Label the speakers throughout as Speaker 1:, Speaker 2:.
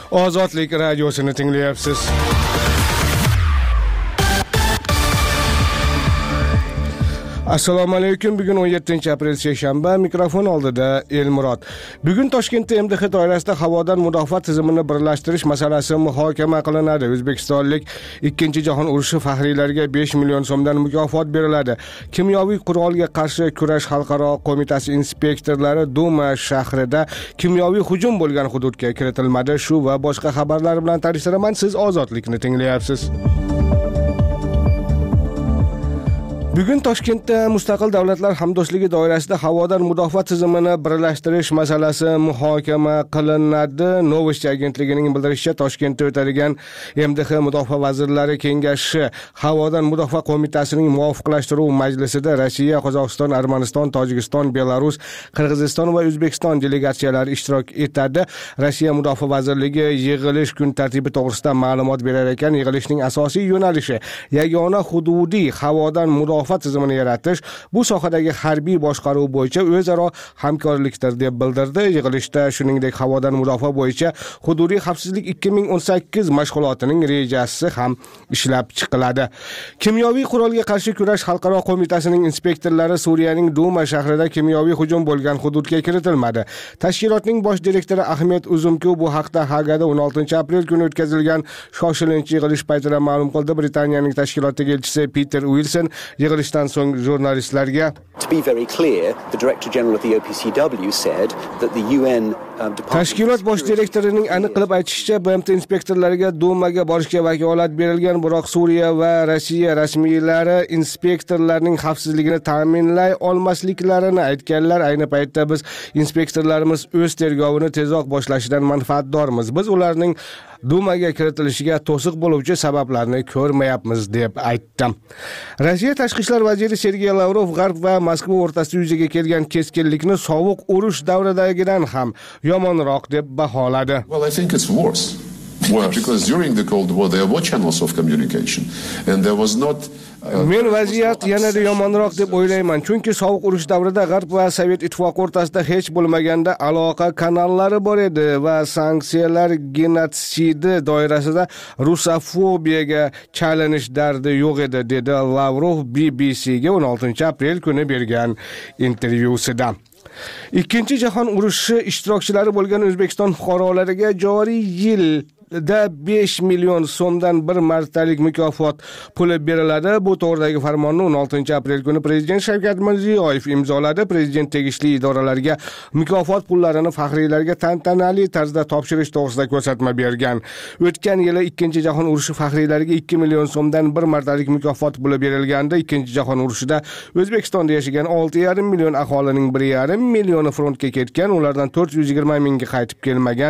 Speaker 1: Ozodlik radiosini tinglayapsiz. Assalomu alaykum. Bugun 17-aprel seshanba. Mikrofon oldida Elmurod. Bugun Toshkentda MDH doirasida havodan mudofaa tizimini birlashtirish masalasi muhokama qilinadi. O'zbekistonlik 2-jahon urushi faxriylariga 5 million so'mdan mukofot beriladi. Kimyoviy qurolga qarshi kurash xalqaro qo'mitasi inspektorlari Duma shahrida kimyoviy hujum bo'lgan hududga kiritilmadi. Shu va boshqa xabarlar bilan tanishtiraman. Siz Ozodlikni tinglayapsiz. Bugun Toshkentda Mustaqil davlatlar hamdo'stligi doirasida havodan mudofaa tizimini birlashtirish masalasi muhokama qilinadi. Novosti agentligining bildirishicha, Toshkentda o'tadigan MDH mudofaa vazirlari kengashi havodan mudofaa qo'mitasining muvofiqlashtiruv majlisida Rossiya, Qozog'iston, Armaniston, Tojikiston, Belarus, Qirg'iziston va O'zbekiston delegatsiyalari ishtirok etadi. Rossiya mudofaa vazirligi yig'ilish kun tartibi to'g'risida ma'lumot berar ekan. Yig'ilishning asosiy yo'nalishi yagona hududiy havodan mudofaa tizimini yaratish, bu sohadagi harbiy boshqaruv bo'yicha o'zaro hamkorlikdir deb bildirdi. Yig'ilishda shuningdek havodan mudofaa bo'yicha hududiy xavfsizlik 2018 mashg'ulotining rejasi ham ishlab chiqiladi. Kimyoviy qurolga qarshi kurash xalqaro qo'mitasining inspektorlari Suriyaning Duma shahrida kimyoviy hujum bo'lgan hududga kiritilmadi. Tashkilotning bosh direktori Ahmet Uzumku bu haqda Hagada 16-aprel kuni o'tkazilgan shoshilinch yig'ilish paytida ma'lum qildi. Britaniyaning tashkilotdagi elchisi Peter Wilson yig'ilishdan so'ng jurnalistlarga
Speaker 2: To be very clear, the Director General of the OPCW said that the UN
Speaker 1: Tashkilot bosh direktorining aniq qilib aytishicha, BMT inspektorlariga Dumaga borishga vakolat berilgan, biroq Suriya va Rossiya rasmiylari inspektorlarning xavfsizligini ta'minlay olmasliklarini aytganlar. Ayni paytda biz inspektorlarimiz o'z tergovini tezroq boshlashidan manfaatdormiz. Biz ularning Dumaga kiritilishiga to'siq bo'luvchi sabablarni ko'rmayapmiz deb aytdi. Rossiya tashqi ishlar vaziri Sergey Lavrov G'arb va Moskva o'rtasida yuzaga kelgan keskinlikni sovuq urush davridagidan ham yomonroq deb baholadi.
Speaker 3: Well, I think it's worse. Because during the Cold War there were channels of communication and there was not
Speaker 1: Men vaziyat yanada yomonroq deb o'ylayman, chunki sovuq urush davrida G'arb va Sovet ittifoqi o'rtasida hech bo'lmaganda aloqa kanallari bor edi va sanksiyalar genotsidi doirasida rusofobiyaga chalinish dardi yo'q edi, dedi Lavrov BBCga 16-aprel kuni bergan intervyusida. Ikkinchi jahon urushi ishtirokchilari bo'lgan O'zbekiston fuqarolariga joriy yilda 5 million so'mdan bir martalik mukofot puli beriladi. Bu to'g'ridagi farmonni 16-aprel kuni Prezident Shavkat Mirziyoyev imzoladi. Prezident tegishli idoralarga mukofot pullarini faxriylarga tantanali tarzda topshirish to'g'risida ko'rsatma bergan. O'tgan yili ikkinchi jahon urushi faxriylariga 2 million so'mdan bir martalik mukofot puli berilgandi. Ikkinchi jahon urushida O'zbekistonda yashagan 6,5 million aholining 1,5 millioni frontga ketgan, ulardan 420 mingga qaytib kelmagan,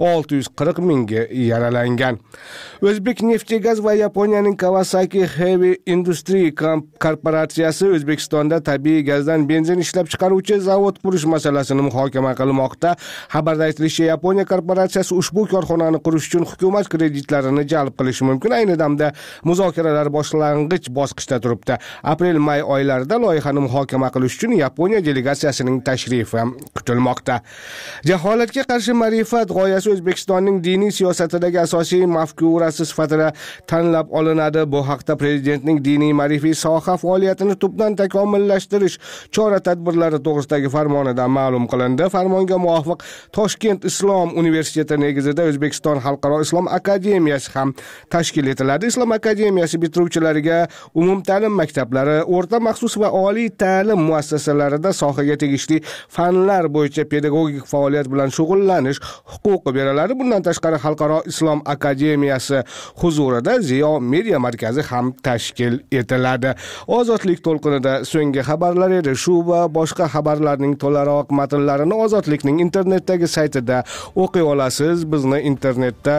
Speaker 1: 640 mingga yaralangan. O'zbek Neftegaz va Yaponiyaning Kawasaki Heavy Industry korporatsiyasi O'zbekistonda tabiiy gazdan benzin ishlab chiqaruvchi zavod qurish masalasini muhokama qilmoqda. Xabarda aytilishicha, Yaponiya korporatsiyasi ushbu korxonani qurish uchun hukumat kreditlarini jalb qilishi mumkin. Ayni damda muzokaralar boshlang'ich bosqichda turibdi. Aprel-may oylarida loyihani muhokama qilish uchun Yaponiya delegatsiyasining tashrifi kutilmoqda. Jaholatga qarshi ma'rifat g'oyasi O'zbekistonning diniy siyosatidagi asosiy mafkurasi sifatida tanlab olinadi. Bu haqda Prezidentning diniy ma'rifiy soha faoliyatini tubdan takomillashtirish chora-tadbirlari to'g'risidagi farmonida ma'lum qilindi. Farmonga muvofiq Toshkent Islom universiteti negizida O'zbekiston Xalqaro Islom akademiyasi ham tashkil etiladi. Islom akademiyasi bitiruvchilariga umumta'lim maktablari, o'rta maxsus va oliy ta'lim muassasalarida sohaga tegishli fanlar bo'yicha pedagogik faoliyat bilan shug'ullanish huquqi beriladi. Bundan tashqari Xalqaro Islom akademiyasi huzurida Ziyo media markazi ham tashkil etiladi. Ozodlik to'lqinida so'nggi xabarlar edi. Shu va boshqa xabarlarning to'laroq matnlarini Ozodlikning internetdagi saytida o'qiy olasiz. Bizni internetda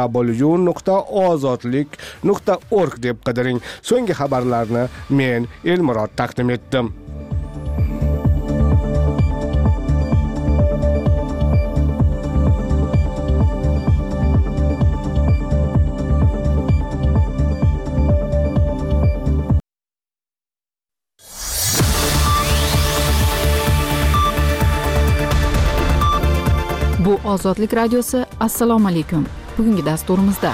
Speaker 1: www.ozodlik.org deb qidiring. So'nggi xabarlarni men Elmurod taqdim etdim.
Speaker 4: Bu Ozodlik radiosi. Assalomu alaykum. Bugungi dasturimizda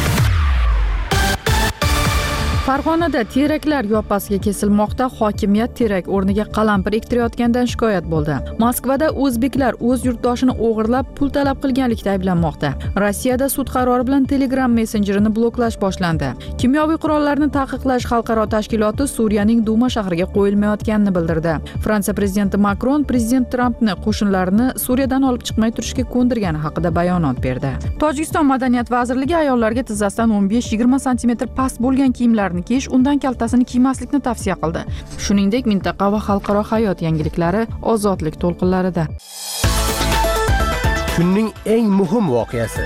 Speaker 4: Farg'onada teraklar yoppasiga kesilmoqda. Hokimiyat terak o'rniga qalampir ektirayotgandan shikoyat bo'ldi. Moskvada o'zbeklar o'z yurtdoshini o'g'irlab pul talab qilganlikda ayblanmoqda. Rossiyada sud qarori bilan Telegram messenjerini bloklash boshlandi. Kimyoviy qurollarni taqiqlash xalqaro tashkiloti Suriyaning Duma shahriga qo'yilmayotganini bildirdi. Fransiya prezidenti Makron prezident Trampni qo'shinlarini Suriyadan olib chiqmay turishga ko'ndirgani haqida bayonot berdi. Tojikiston madaniyat vazirligi ayollarga tizzasidan 15-20 sm past bo'lgan kiyimlar kiyish, undan kaltasini kiymaslikni tavsiya qildi. Shuningdek, mintaqa va xalqaro hayot yangiliklari ozodlik to'lqinlarida.
Speaker 1: Kunning eng muhim voqeasi.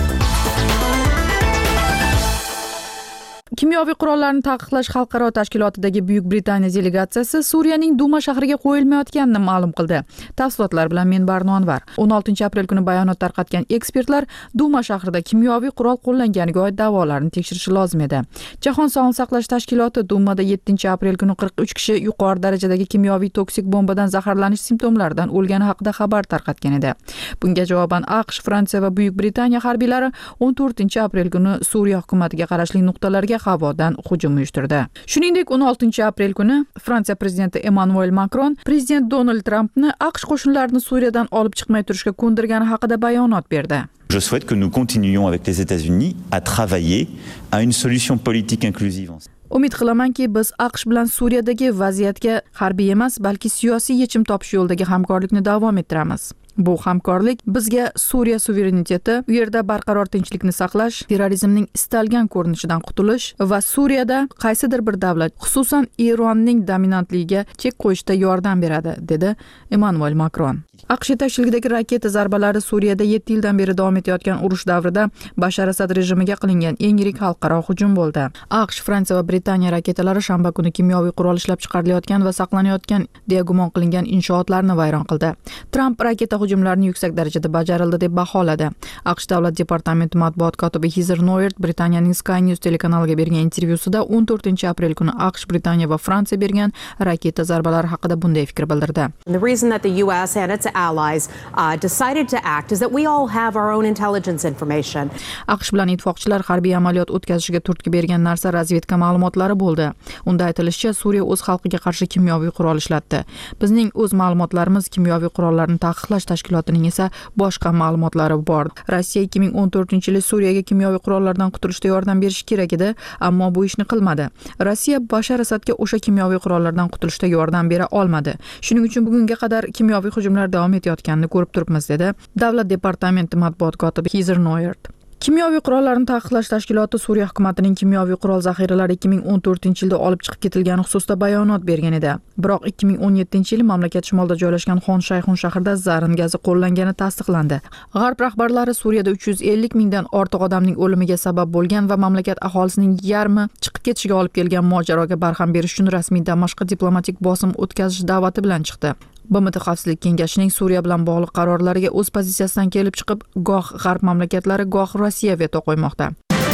Speaker 4: Kimyoviy qurollarni taqiqlash xalqaro tashkilotidagi Buyuk Britaniya delegatsiyasi Suriyaning Duma shahriga qo'yilmayotganini ma'lum qildi. Tafsilotlar bilan men Barno Anvar. 16-aprel kuni bayonot tarqatgan ekspertlar Duma shahrida kimyoviy qurol qo'llanganiga oid da'volarni tekshirishi lozim edi. Jahon sog'liqni saqlash tashkiloti Dumada 7-aprel kuni 43 kishi yuqori darajadagi kimyoviy toksik bombadan zaharlanish simptomlaridan o'lgani haqida xabar tarqatgan edi. Bunga javoban AQSh, Fransiya va Buyuk Britaniya harbiylari 14-aprel kuni Suriya hukumatiga qarashli nuqtalarga havodan hujum uyushtirdi. Shuningdek, 16-aprel kuni Fransiya prezidenti Emmanuel Macron prezident Donald Trampni AQSh qo'shinlarini Suriyadan olib chiqmay turishga ko'ndirgani haqida bayonot berdi.
Speaker 5: Je souhaite que nous continuions avec les États-Unis à travailler à une solution politique inclusive.
Speaker 4: Umid qilamanki, biz AQSh bilan Suriyadagi vaziyatga harbiy emas, balki siyosiy yechim topish yo'lidagi hamkorlikni davom ettiramiz. Bu hamkorlik bizga Suriya suvereniteti, u yerda barqaror tinchlikni saqlash, terrorizmning istalgan ko'rinishidan qutulish va Suriyada qaysidir bir davlat, xususan Eronning dominantligiga chek qo'yishda yordam beradi, dedi Emmanuel Macron. AQSh yetakchiligidagi raketa zarbalari Suriyada 7 yildan beri davom etayotgan urush davrida Bashar Asad rejimiga qilingan eng yirik xalqaro hujum bo'ldi. AQSh, Fransiya va Britaniya raketalari shanba kuni kimyoviy qurol ishlab chiqarilayotgan va saqlanayotgan deya gumon qilingan inshootlarni vayron qildi. Trump raketa hujumlarini yuksak darajada bajarildi deb baholadi. AQSh davlat departamenti matbuot kotibi Heather Nauert Britaniyaning Sky News telekanaliga bergan intervyusida 14-aprel kuni AQSh, Britaniya va Fransiya bergan raketa zarbalari haqida bunday fikr bildirdi.
Speaker 6: The reason that the US and its allies decided to act is that we all have our own intelligence information.
Speaker 4: AQSh bilan ittifoqchilar harbiy amaliyot o'tkazishiga turtki bergan narsa razvedka ma'lumotlari bo'ldi. Unda aytilishicha, Suriya o'z xalqiga qarshi kimyoviy qurol ishlatdi. Bizning o'z ma'lumotlarimiz kimyoviy qurollarni taqiqlash tashkilotining esa boshqa ma'lumotlari bor. Rossiya 2014-yili Suriyaga kimyoviy qurollardan qutulishda yordam berishi kerak edi, ammo bu ishni qilmadi. Rossiya Bashar Asadga o'sha kimyoviy qurollardan qutulishda yordam bera olmadi. Shuning uchun bugunga qadar kimyoviy hujumlar davom etayotganini ko'rib turibmiz, dedi davlat departamenti matbuot kotibi Heather Nauert. Kimyoviy qurollarni taqiqlash tashkiloti Suriya hukumatining kimyoviy qurol zaxiralari 2014-yilda olib chiqib ketilgani xususida bayonot bergan edi. Biroq 2017-yili mamlakat shimolida joylashgan Xon Shayxun shahrida zarin gazi qo'llangani tasdiqlandi. G'arb rahbarlari Suriyada 350 mingdan ortiq odamning o'limiga sabab bo'lgan va mamlakat aholisining yarmi chiqib ketishiga olib kelgan mojaroga barham berish uchun rasmiy Damashqqa diplomatik bosim o'tkazish da'vati bilan chiqdi. BMT Xavfsizlik kengashining Suriya bilan bog'liq qarorlariga o'z pozitsiyasidan kelib chiqib, goh g'arb mamlakatlari, goh Rossiya veto qo'ymoqda.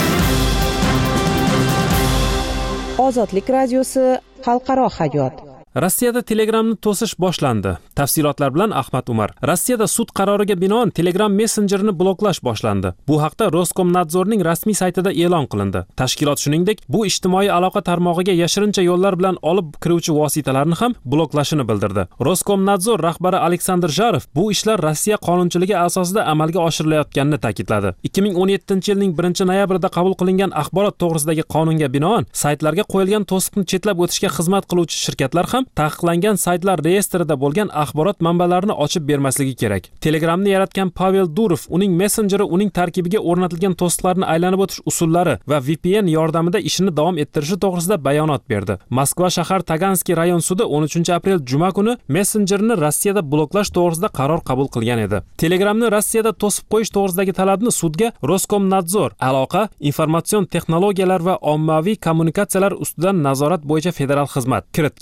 Speaker 7: Ozodlik radiosi, xalqaro hayot.
Speaker 8: Rossiyada Telegramni to'sish boshlandi. Tafsilotlar bilan Ahmad Umar. Rossiyada sud qaroriga binoan Telegram messenjerini bloklash boshlandi. Bu haqda Roskomnadzorning rasmiy saytida e'lon qilindi. Tashkilot shuningdek, bu ijtimoiy aloqa tarmog'iga yashirincha yo'llar bilan olib kiruvchi vositalarni ham bloklashini bildirdi. Roskomnadzor rahbari Aleksandr Jarov bu ishlar Rossiya qonunchiligi asosida amalga oshirilayotganini ta'kidladi. 2017-yilning 1-noyabrida qabul qilingan axborot to'g'risidagi qonunga binoan saytlarga qo'yilgan to'siqni chetlab o'tishga xizmat qiluvchi shirkatlar ham taqiqlangan saytlar reyestrida bo'lgan axborot manbalarini ochib bermasligi kerak. Telegramni yaratgan Pavel Durov uning messenjeri uning tarkibiga o'rnatilgan to'siqlarni aylanib o'tish usullari va VPN yordamida ishini davom ettirishi to'g'risida bayonot berdi. Moskva shahar Taganskiy rayon sudi 13-aprel juma kuni messenjerini Rossiyada bloklash to'g'risida qaror qabul qilgan edi. Telegramni Rossiyada to'sib qo'yish to'g'risidagi talabni sudga Roskomnadzor, aloqa, informatsion texnologiyalar va ommaviy kommunikatsiyalar ustidan nazorat bo'yicha federal xizmat kiritgan. Sud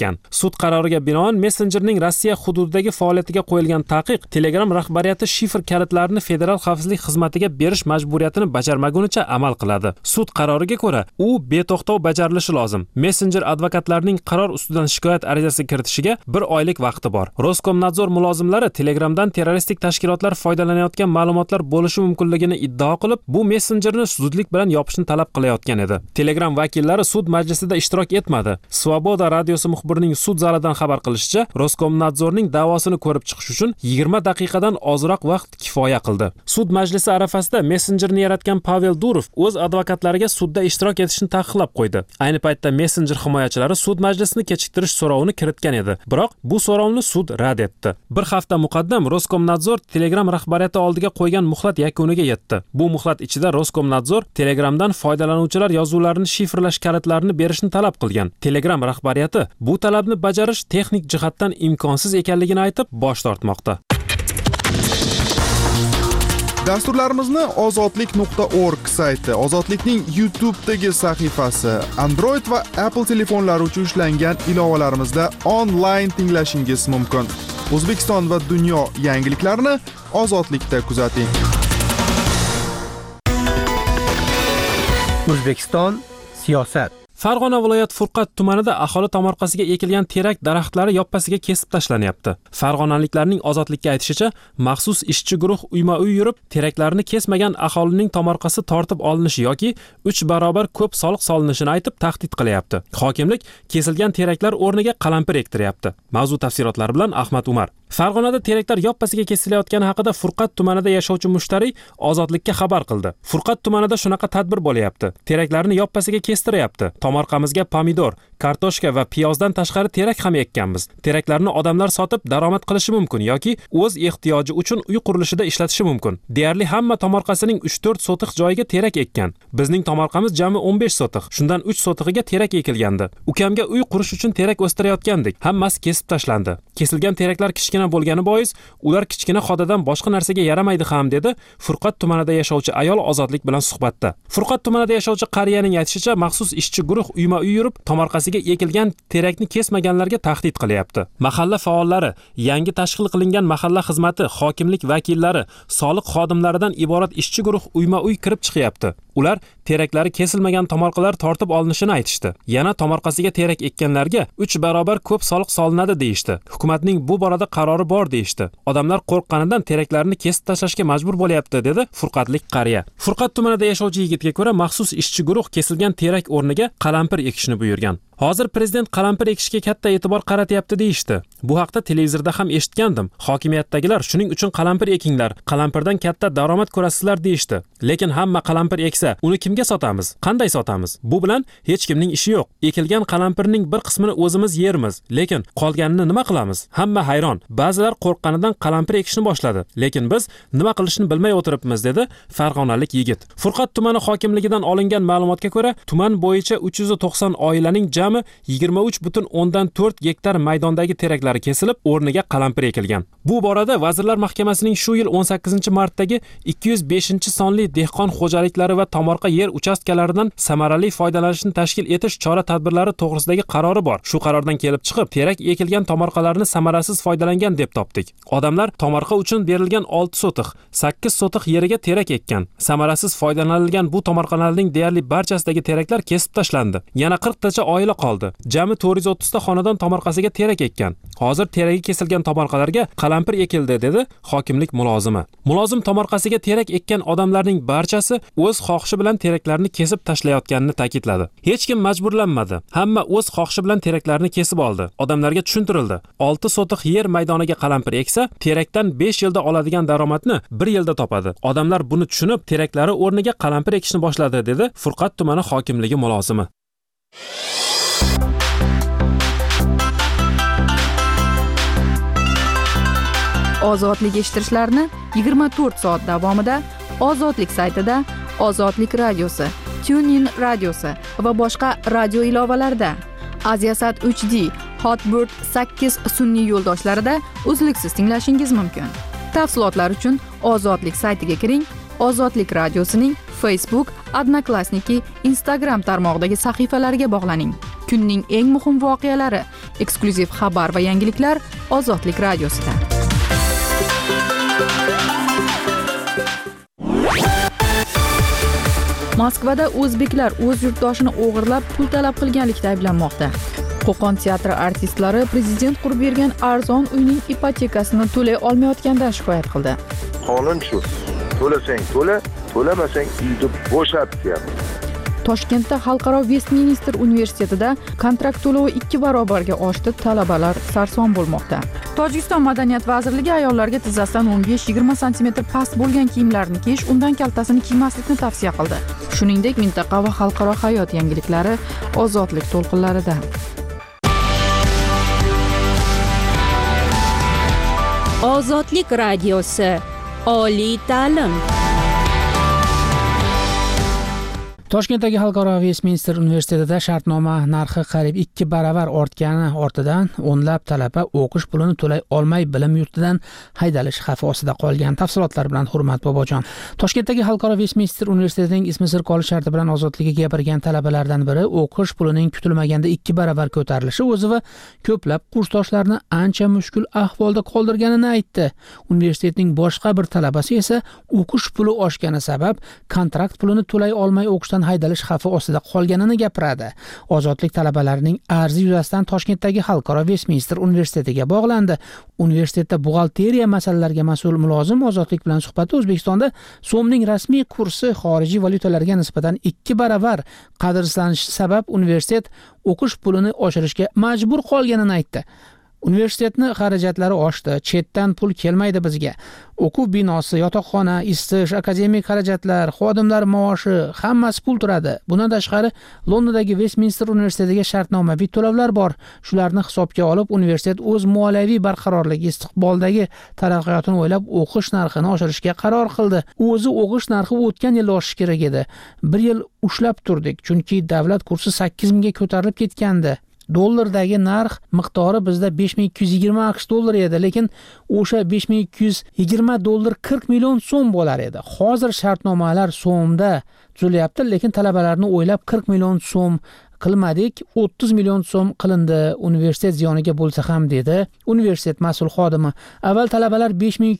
Speaker 8: Sud qaroriga binoan Messengerning Rossiya hududidagi faoliyatiga qo'yilgan taqiq Telegram rahbariyati shifr kalitlarini Federal xavfsizlik xizmatiga berish majburiyatini bajarmagunicha amal qiladi. Sud qaroriga ko'ra, u beto'xtov bajarilishi lozim. Messenger advokatlarining qaror ustidan shikoyat arizasi kiritishiga 1 oylik vaqti bor. Roskomnadzor mulozimlari Telegramdan terroristik tashkilotlar foydalanayotgan ma'lumotlar bo'lishi mumkinligini iddao qilib, bu messenjerni zudlik bilan yopishni talab qilayotgan edi. Telegram vakillari sud majlisida ishtirok etmadi. Svoboda radiosi muxbirining sud zalidan xabar qilishicha, Roskomnadzorning da'vosini ko'rib chiqish uchun 20 daqiqadan ozroq vaqt kifoya qildi. Sud majlisi arafasida messenjerni yaratgan Pavel Durov o'z advokatlariga sudda ishtirok etishni taqiqlab qo'ydi. Ayni paytda messenjer himoyachilari sud majlisini kechiktirish so'rovini kiritgan edi. Biroq bu so'rovni sud rad etdi. Bir hafta muqaddam Roskomnadzor Telegram rahbariyati oldiga qo'ygan muhlat yakuniga yetdi. Bu muhlat ichida Roskomnadzor Telegramdan foydalanuvchilar yozuvlarini shifrlash kalitlarini berishni talab qilgan. Telegram rahbariyati bu talabni bajarish texnik jihatdan imkonsiz ekanligini aytib bosh tortmoqda.
Speaker 9: Dasturlarimizni ozodlik.org sayti, Ozodlikning YouTube'dagi sahifasi, Android va Apple telefonlari uchun ishlangan ilovalarimizda onlayn tinglashingiz mumkin. O'zbekiston va dunyo yangiliklarini Ozodlikda kuzating.
Speaker 10: O'zbekiston siyosat.
Speaker 8: Farg'ona viloyat Furqat tumanida aholi tomorqasiga ekilgan terak daraxtlari yoppasiga kesib tashlanayapti. Farg'onaliklarning Ozodlikka aytishicha, maxsus ishchi guruh uyma-uy yurib, teraklarni kesmagan aholining tomorqasi tortib olinishi yoki 3 barobar ko'p soliq solinishini aytib tahdid qilyapti. Hokimlik kesilgan teraklar o'rniga qalampir ektiryapti. Mavzu tafsilotlari bilan Ahmad Umar. Farg'onada teraklar yoppasiga kesilayotgani haqida Furqat tumanida yashovchi mushtariy Ozodlikka xabar qildi. Furqat tumanida shunaqa tadbir bo'layapti. Teraklarni yoppasiga kestiryapti. Tomorqamizga pomidor, kartoshka va piyozdan tashqari terak ham ekkanmiz. Teraklarni odamlar sotib daromad qilishi mumkin yoki o'z ehtiyoji uchun uy qurilishida ishlatishi mumkin. Deyarli hamma tomorqasining 3-4 sotiq joyiga terak ekkan. Bizning tomorqamiz jami 15 sotiq. Shundan 3 sotig'iga terak ekilgandi. Ukamga uy qurish uchun terak o'stirayotgandik. Hammasi kesib tashlandi. Kesilgan teraklar kichkina bo'lgani bois, ular kichkina xodadan boshqa narsaga yaramaydi ham dedi Furqat tumanida yashovchi ayol Ozodlik bilan suhbatda. Furqat tumanida yashovchi qariyaning aytishicha, maxsus ishchi guruh uyma-uy yurib, tomorqasiga ekilgan terakni kesmaganlarga tahdid qilyapti. Mahalla faollari, yangi tashkil qilingan mahalla xizmati, hokimlik vakillari, soliq xodimlaridan iborat ishchi guruh uyma-uy kirib chiqyapti. Ular teraklari kesilmagan tomorqalar tortib olinishini aytishdi. Yana tomorqasiga terak ekkanlarga 3 barobar ko'p soliq solinadi deyishdi. Hukumatning bu borada qarori bor deyishdi. Odamlar qo'rqqanidan teraklarni kesib tashlashga majbur bo'lyapti dedi Furqatlik qariya. Furqat tumanida yashovchi yigitga ko'ra, maxsus ishchi guruh kesilgan terak o'rniga qalampir ekishni buyurgan. Hozir prezident qalampir ekishga katta e'tibor qaratyapti deyishdi. Bu haqda televizorda ham eshitgandim. Hokimiyatdagilar shuning uchun qalampir ekinglar, qalampirdan katta daromad ko'rasizlar deyishdi. Lekin hamma qalampir eksa, uni kimga sotamiz? Qanday sotamiz? Bu bilan hech kimning ishi yo'q. Ekilgan qalampirning bir qismini o'zimiz yermiz, lekin qolganini nima qilamiz? Hamma hayron. Ba'zilar qo'rqqanidan qalampir ekishni boshladi, lekin biz nima qilishni bilmay o'tiribmiz dedi farg'onalik yigit. Furqat tumani hokimligidan olingan ma'lumotga ko'ra, tuman bo'yicha 390 oilaning 23,4 gektar maydondagi teraklari kesilib, o'rniga qalampir ekilgan. Bu borada Vazirlar Mahkamasining shu yil 18-martdagi 205-sonli dehqon xo'jaliklari va tomorqa yer uchastkalaridan samarali foydalanishni tashkil etish chora-tadbirlari to'g'risidagi qarori bor. Shu qarordan kelib chiqib, terak ekilgan tomorqalarni samarasiz foydalangan deb topdik. Odamlar tomorqa uchun berilgan 6 sotiq, 8 sotiq yeriga terak ekkan. Samarasiz foydalanilgan bu tomorqalarning deyarli barchasidagi teraklar kesib tashlandi. Yana 40 tacha oila qoldi. Jami 430 ta xonadon tomorqasiga terak ekkan. Hozir teragi kesilgan tomorqalarga qalampir ekildi dedi hokimlik mulozimi. Mulozim tomorqasiga terak ekkan odamlarning barchasi o'z xohishi bilan teraklarni kesib tashlayotganini ta'kidladi. Hech kim majburlanmadi. Hamma o'z xohishi bilan teraklarni kesib oldi. Odamlarga tushuntirildi. 6 sotiq yer maydoniga qalampir eksa, terakdan 5 yilda oladigan daromadni 1 yilda topadi. Odamlar buni tushunib, teraklari o'rniga qalampir ekishni boshladi dedi Furqat tumani hokimligi mulozimi.
Speaker 4: Ozodlik eshittirishlarni 24 soat davomida Ozodlik saytida, Ozodlik radiosi, TuneIn radiosi va boshqa radio ilovalarida, Aziasat 3D, Hotbird 8 sun'iy yo'ldoshlarida uzluksiz tinglashingiz mumkin. Tafsilotlar uchun Ozodlik saytiga kiring. Ozodlik radiosining Facebook, Odnoklassniki, Instagram tarmog'idagi sahifalariga bog'laning. Kunning eng muhim voqealari, Eksklyuziv xabar va yangiliklar Ozodlik radiosida. Moskvada o'zbeklar o'z yurtdoshini o'g'irlab pul talab qilganlikda ayblanmoqda. Qo'qon teatri artistlari prezident qurib bergan arzon uyning ipotekasini to'lay olmayotganidan shikoyat qildi.
Speaker 11: Qonun shu. To'lasang to'la, to'lamasang uyni bo'shat deyapti.
Speaker 4: Toshkentda Xalqaro Westminster universitetida kontrakt to'lovi 2 barobarga oshdi, talabalar sarson bo'lmoqda. Tojikiston Madaniyat vazirligi ayollarga tizzasidan 15-20 sm past bo'lgan kiyimlarni kiyish, undan kaltasini kiymaslikni tavsiya qildi. Shuningdek, mintaqa va xalqaro hayot yangiliklari Ozodlik to'lqinlarida.
Speaker 12: Ozodlik radiosi. Oliy ta'lim.
Speaker 10: Toshkentdagi Xalqaro Westminster universitetida shartnoma narxi qariyb 2 baravar ortgani ortidan o'nlab talaba o'qish pulini to'lay olmay bilim yurtidan haydalish xavfi ostida qolgan. Tafsilotlar bilan Hurmat Bobojon. Toshkentdagi Xalqaro Westminster universitetining ismi sir qolish sharti bilan ozodlikka gapirgan talabalardan biri o'qish pulining kutilmaganda 2 baravar ko'tarilishi o'zi va ko'plab kursdoshlarni ancha mushkul ahvolda qoldirganini aytdi. Universitetning boshqa bir talabasi esa o'qish puli oshgani sabab kontrakt pulini to'lay olmay o'qishdan haydalish xavfi ostida qolganini gapiradi. Ozodlik talabalarining arzi yuzasidan Toshkentdagi Xalqaro Westminster universitetiga bog'landi. Universitetda buxgalteriya masalalariga mas'ul mulozim Ozodlik bilan suhbatda O'zbekistonda so'mning rasmiy kursi xorijiy valyutalarga nisbatan 2 baravar qadrsizlanishi sabab universitet o'qish pulini oshirishga majbur qolganini aytdi. Universitetni xarajatlari oshdi, chetdan pul kelmaydi bizga. O'quv binosi, yotoqxona, isitish, akademik xarajatlar, xodimlar maoshi, hammasi pul turadi. Bundan tashqari Londondagi Westminster universitetiga shartnomaviy to'lovlar bor. Shularni hisobga olib, universitet o'z moliyaviy barqarorligi, istiqboldagi taraqqiyotini o'ylab o'qish narxini oshirishga qaror qildi. O'zi o'qish narxi o'tgan yil oshishi kerak edi. 1 yil ushlab turdik, chunki davlat kursi 8 ga ko'tarilib ketgandi. Dollardagi narx miqdori bizda 5220 AQSh dollari edi, lekin o'sha 5220 dollar 40 million so'm bo'lar edi. Hozir shartnomalar so'mda tuzilyapti, lekin talabalarni o'ylab 40 million so'm qilmadik, 30 million so'm qilindi, universitet ziyoniga bo'lsa ham dedi universitet mas'ul xodimi. Avval talabalar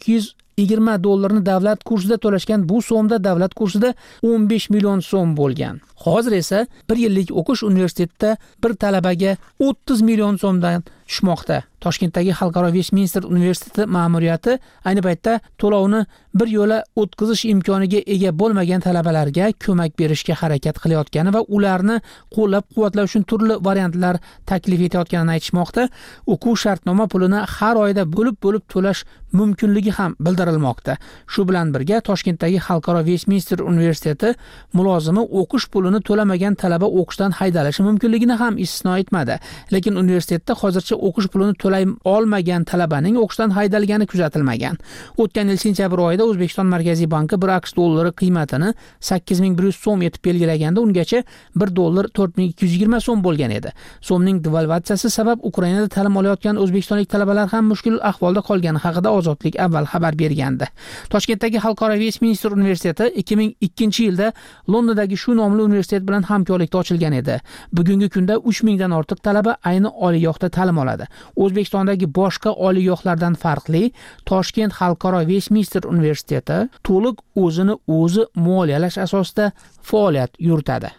Speaker 10: 5220 dollarni davlat kursida to'lashgan, bu so'mda davlat kursida 15 million so'm bo'lgan. Hozir esa 1 yillik o'qish universitetda bir talabaga 30 million so'mdan tushmoqda. Toshkentdagi Xalqaro Westminster universiteti ma'muriyati ayni paytda to'lovni bir yo'la o'tkazish imkoniga ega bo'lmagan talabalarga ko'mak berishga harakat qilayotgani va ularni qo'llab-quvvatlash uchun turli variantlar taklif etayotganini aytishmoqda. O'quv shartnoma pulini har oyda bo'lib to'lash mumkinligi ham bildirilmoqda. Shu bilan birga Toshkentdagi Xalqaro Westminster universiteti mulozimi o'qish pulini to'lamagan talaba o'qishdan haydalishi mumkinligini ham istisno etmadi. Lekin universitetda hozircha o'qish pulini to'lay olmagan talabaning o'qishdan haydalgani kuzatilmagan. O'tgan yil sentyabr oyida O'zbekiston Markaziy banki 1 AQSh dollari qiymatini 8100 so'm etib belgilaganda ungacha 1 dollar 4220 so'm bo'lgan edi. So'mning devalvatsiyasi sabab Ukrainada ta'lim olayotgan o'zbekistonlik talabalar ham mushkul ahvolda qolgani haqida Ozodlik avval xabar bergandi. Toshkentdagi Xalqaro Westminster universiteti 2002-yilda Londondagi shu nomli universitet bilan hamkorlikda ochilgan edi. Bugungi kunda 3000 dan ortiq talaba ayni oliygohda ta'lim oladi. O'zbekistondagi boshqa oliygohlardan farqli, Toshkent Xalqaro Westminster universiteti to'liq o'zini o'zi moliyalash asosida faoliyat yuritadi.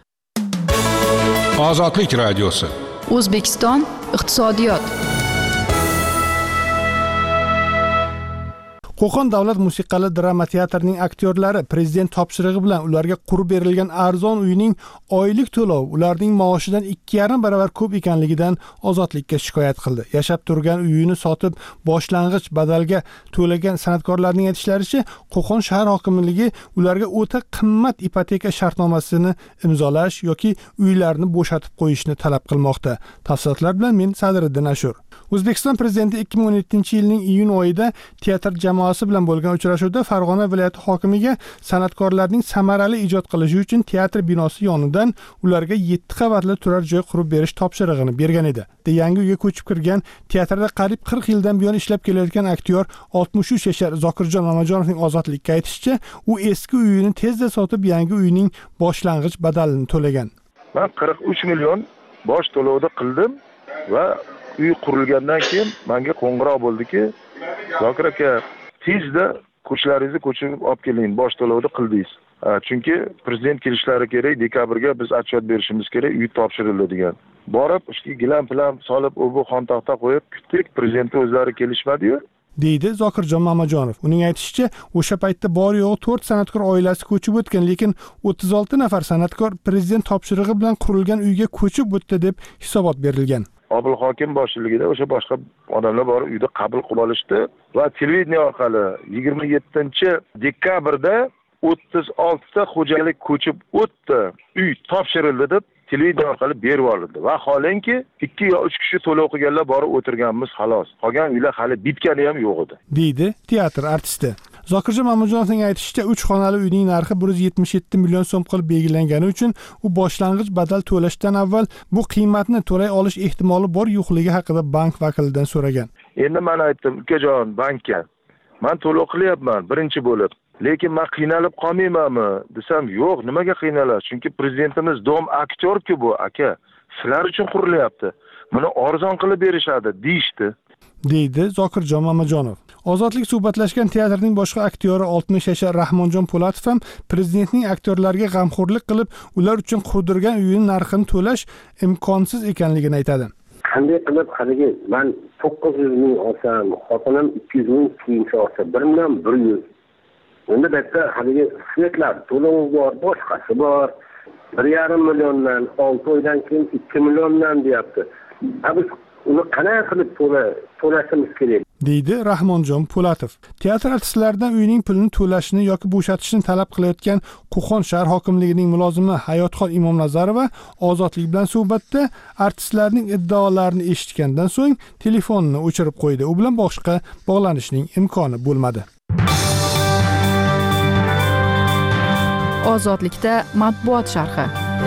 Speaker 13: Ozodlik radiosi.
Speaker 4: O'zbekiston iqtisodiyot.
Speaker 9: Qo'qon davlat musiqali drama teatrining aktyorlari prezident topshirig'i bilan ularga qurib berilgan arzon uyning oylik to'lov ularning maoshidan 2,5 baravar ko'p ekanligidan Ozodlikka shikoyat qildi. Yashab turgan uyini sotib boshlang'ich badalga to'lagan san'atkorlarning aytishlaricha, Qo'qon shahar hokimligi ularga o'ta qimmat ipoteka shartnomasini imzolash yoki uylarni bo'shatib qo'yishni talab qilmoqda. Tafsilotlar bilan men Sadriddin Ashur. O'zbekiston prezidenti 2017-yilning iyun oyida teatr jamoasi bilan bo'lgan uchrashuvda Farg'ona viloyati hokimiga san'atkorlarning samarali ijod qilishi uchun teatr binosi yonidan ularga 7 qavatli turar joy qurib berish topshirig'ini bergan edi. Yangi uyga ko'chib kirgan teatrda qariyb 40 yildan buyon ishlab kelayotgan aktyor 63 yashar Zokirjon Mamajonovning Ozodlikka aytishicha, u eski uyini tezda sotib yangi uyning boshlang'ich badalini to'lagan.
Speaker 11: Men 43 million bosh to'lovda qildim va uy qurilgandan keyin menga qo'ng'iroq bo'ldiki, Zokir aka, tezda ko'chlaringizni ko'chirib olib keling, bosh to'lovni qildingiz. Chunki prezident kelishlari kerak, dekabrga biz otchet berishimiz kerak, uy topshirildi degan. Borib, ishga gilam bilan solib, bu xontaxta qo'yib kutdik, prezident o'zlari kelishmadi-yu.
Speaker 9: deydi Zokirjon Mamajonov. Uning aytishicha, o'sha paytda bor yo'g'i 4 san'atkor oilasi ko'chib o'tgan, lekin 36 nafar san'atkor prezident topshirig'i bilan qurilgan uyga ko'chib o'tdi deb hisobot berilgan.
Speaker 11: Obil hokim boshchiligida o'sha boshqa odamlar borib uyda qabul qilib olishdi va televideniya orqali 27-dekabrda 36 ta xo'jalik ko'chib o'tdi, uy topshirildi deb televideniya orqali berib olindi. Va holanki 2 yo 3 kishi to'lov qilganlar borib o'tirganmiz xolos. Qolgan uylar hali bitgani ham yo'q edi,
Speaker 9: deydi teatr artisti. Zokirjon Mamajonovning aytishicha, 3 xonali uyning narxi 177 million so'm qilib belgilangani uchun u boshlang'ich badal to'lashdan avval bu qiymatni to'lay olish ehtimoli bor yo'qligi haqida bank vakilidan so'ragan.
Speaker 11: Endi men aytdim, ukajon bankka, men to'lov qilyapman birinchi bo'lib. Lekin men qiynalib qolmaymanmi desam, yo'q, nimaga qiynalasiz? Chunki prezidentimiz dom aktyor-ku bu, aka. Sizlar uchun qurilyapti. Buni arzon qilib berishadi, deyishdi,
Speaker 9: deydi Zokirjon Mamajonov. Ozodlik suhbatlashgan teatrning boshqa aktyori 60 yashar Rahmonjon Po'latov ham prezidentning aktyorlarga g'amxo'rlik qilib, ular uchun qurdirgan uyining narxini to'lash imkonsiz ekanligini aytadi.
Speaker 13: Qanday qilib haligi men 900 ming olsam, xotinim 200 ming kiyimcha olsa, 1 million 100. Unda bitta haligi svetlar to'lovi bor, boshqasi bor. 1,5 milliondan 6 oydan keyin 2 milliondan deyapti. Biz uni qanday qilib to'lashimiz kerak,
Speaker 9: deydi Rahmonjon Po'latov. Teatr artistlaridan uyning pulini to'lashni yoki bo'shatishni talab qilayotgan Qo'qon shahar hokimligining mulozimi Hayotxon Imomnazarova Ozodlik bilan suhbatda artistlarning iddaolarini eshitgandan so'ng telefonini o'chirib qo'ydi. U bilan boshqa bog'lanishning imkoni bo'lmadi.
Speaker 4: Ozodlikda matbuot sharhi.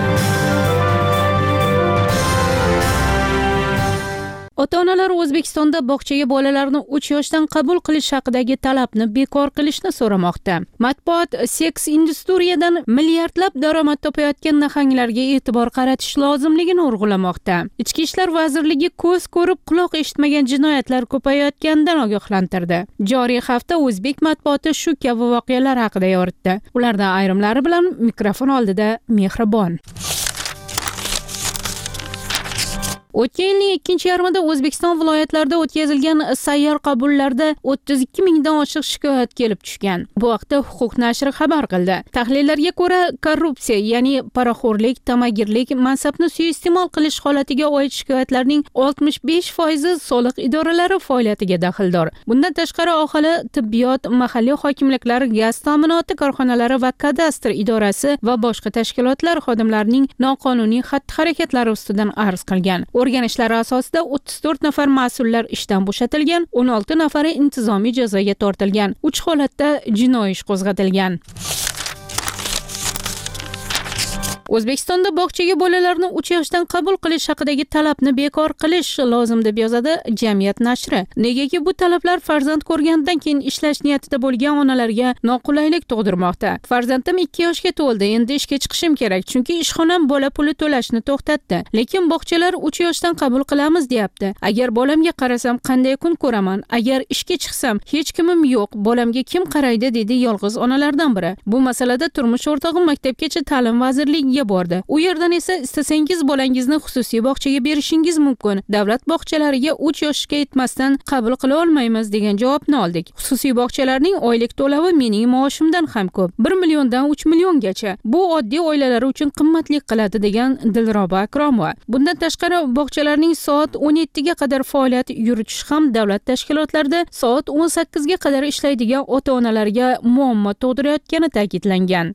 Speaker 12: Ota-onalar O'zbekistonda bog'chaga bolalarni 3 yoshdan qabul qilish haqidagi talabni bekor qilishni so'ramoqda. Matbuot seks industriyadan milliardlab daromad topayotgan nahanglarga e'tibor qaratish lozimligini urg'ulamoqda. Ichki ishlar vazirligi ko'z ko'rib, quloq eshitmagan jinoyatlar ko'payayotganidan ogohlantirdi. Joriy hafta o'zbek matbuoti shu kabi voqealar haqida yoritdi. Ulardan ayrimlari bilan mikrofon oldida Mehribon. O'tgan yilning ikkinchi yarmida O'zbekiston viloyatlarida o'tkazilgan sayyor qabullarda 32 mingdan oshiq shikoyat kelib tushgan. Bu haqda Huquq nashri xabar qildi. Tahlillarga ko'ra, korrupsiya, ya'ni poraxo'rlik, tamagirlik, mansabni suiiste'mol qilish holatiga oid shikoyatlarning 65% soliq idoralari faoliyatiga daxldor. Bundan tashqari, aholi, tibbiyot, mahalliy hokimliklar, gaz ta'minoti korxonalari va kadastr idorasi va boshqa tashkilotlar xodimlarining noqonuniy xatti-harakatlari ustidan arz qilgan. O'rganishlar asosida 34 nafar mas'ullar ishdan bo'shatilgan, 16 nafari intizomiy jazoga tortilgan. 3 holatda jinoiy ish qo'zg'atilgan. O'zbekistonda bog'chaga bolalarni 3 yoshdan qabul qilish haqidagi talabni bekor qilish lozim deb yozadi Jamiyat nashri. Negaki bu talablar farzand ko'rgandan keyin ishlash niyatida bo'lgan onalarga noqulaylik tug'dirmoqda. Farzandim 2 yoshga to'ldi, endi ishga chiqishim kerak, chunki ishxonam bola puli to'lashni to'xtatdi. Lekin bog'chalar 3 yoshdan qabul qilamiz deyapti. Agar bolamga qarasam qanday kun ko'raman? Agar ishga chiqsam hech kimim yo'q, bolamga kim qaraydi, dedi yolg'iz onalardan biri. Bu masalada turmush o'rtog'im maktabgacha ta'lim vazirligiga bordi. U yerdan esa istasangiz bolangizni xususiy bog'chaga berishingiz mumkin. Davlat bog'chalariga 3 yoshga yetmasdan qabul qila olmaymiz degan javobni oldik. Xususiy bog'chalarning oylik to'lovi mening maoshimdan ham ko'p. 1 milliondan 3 milliongacha. Bu oddiy oilalar uchun qimmatlik qiladi degan Dilroba Akromova. Bundan tashqari, bog'chalarning soat 17 ga qadar faoliyat yuritish ham davlat tashkilotlarida soat 18 ga qadar ishlaydigan ota-onalarga muammo tug'dirayotgani ta'kidlangan.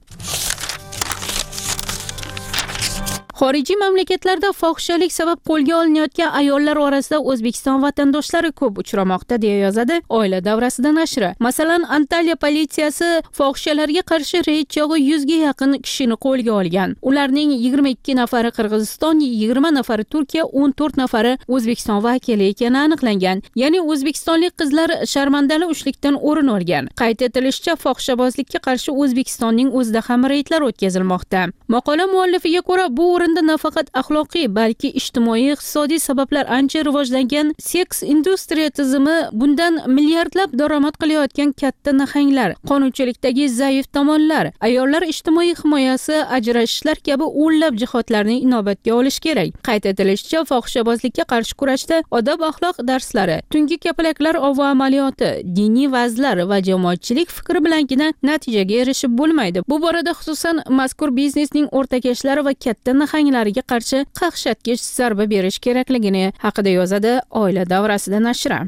Speaker 12: Xorijiy mamlakatlarda fohishalik sabab qo'lga olinayotgan ayollar orasida O'zbekiston vatandoshlari ko'p uchramoqda, deya yozadi Oila davrasida nashri. Masalan, Antalya politsiyasi fohishalarga qarshi reyd chog'i 100 ga yaqin kishini qo'lga olgan. Ularning 22 nafari Qirg'iziston, 20 nafari Turkiya, 14 nafari O'zbekiston vakili ekani aniqlangan. Ya'ni o'zbekistonlik qizlar sharmandali ushlikdan o'rin olgan. Qayd etilishicha, fohishabozlikka qarshi O'zbekistonning o'zida ham reydlar o'tkazilmoqda. Maqola muallifiga ko'ra, bu Eronda nafaqat axloqiy, balki ijtimoiy, iqtisodiy sabablar ancha rivojlangan seks industriya tizimi bundan milliardlab daromad qilayotgan katta nahanglar, qonunchilikdagi zaif tomonlar, ayollar ijtimoiy himoyasi, ajrashishlar kabi o'nlab jihatlarni inobatga olish kerak. Qayd etilishicha, fohishabozlikka qarshi kurashda odob axloq darslari, tungi kapalaklar ovi amaliyoti, diniy va'zlar va jamoatchilik fikri bilangina natijaga erishib bo'lmaydi. Bu borada xususan mazkur biznesning o'rtakashlari va katta nahanglariga qarshi qaqshatgich zarba berish kerakligini haqida yozadi Oila davrasida nashri.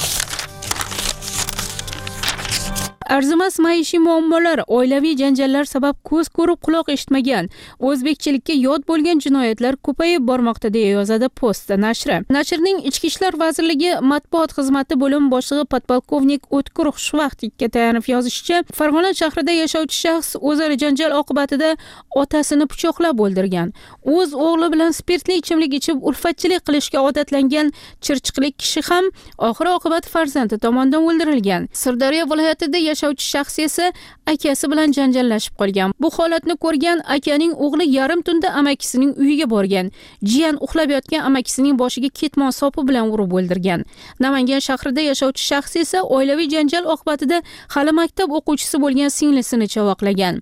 Speaker 12: Arzimas maishiy muammolar, oilaviy janjallar sabab ko'z ko'rib quloq eshitmagan, o'zbekchilikka yod bo'lgan jinoyatlar ko'payib bormoqda deya yozadi Posta nashri. Nashrning Ichki ishlar vazirligi matbuot xizmati bo'lim boshlig'i podpolkovnik O'tkir Xushvaqtga tayanib yozishicha, Farg'ona shahrida yashovchi shaxs o'zaro janjal oqibatida otasini pichoqlab o'ldirgan. O'z o'g'li bilan spirtli ichimlik ichib ulfatchilik qilishga odatlangan chirchiqlik kishi ham oxir oqibat farzandi tomonidan o'ldirilgan. Sirdaryo viloyatida yashovchi shaxs esa akasi bilan janjallashib qolgan. Bu holatni ko'rgan akaning o'g'li yarim tunda amakisining uyiga borgan. Jiyan uxlab yotgan amakisining boshiga ketmon sopi bilan urib o'ldirgan. Namangan shahrida yashovchi shaxs esa oilaviy janjal oqibatida hali maktab o'quvchisi bo'lgan singlisini chavoqlagan.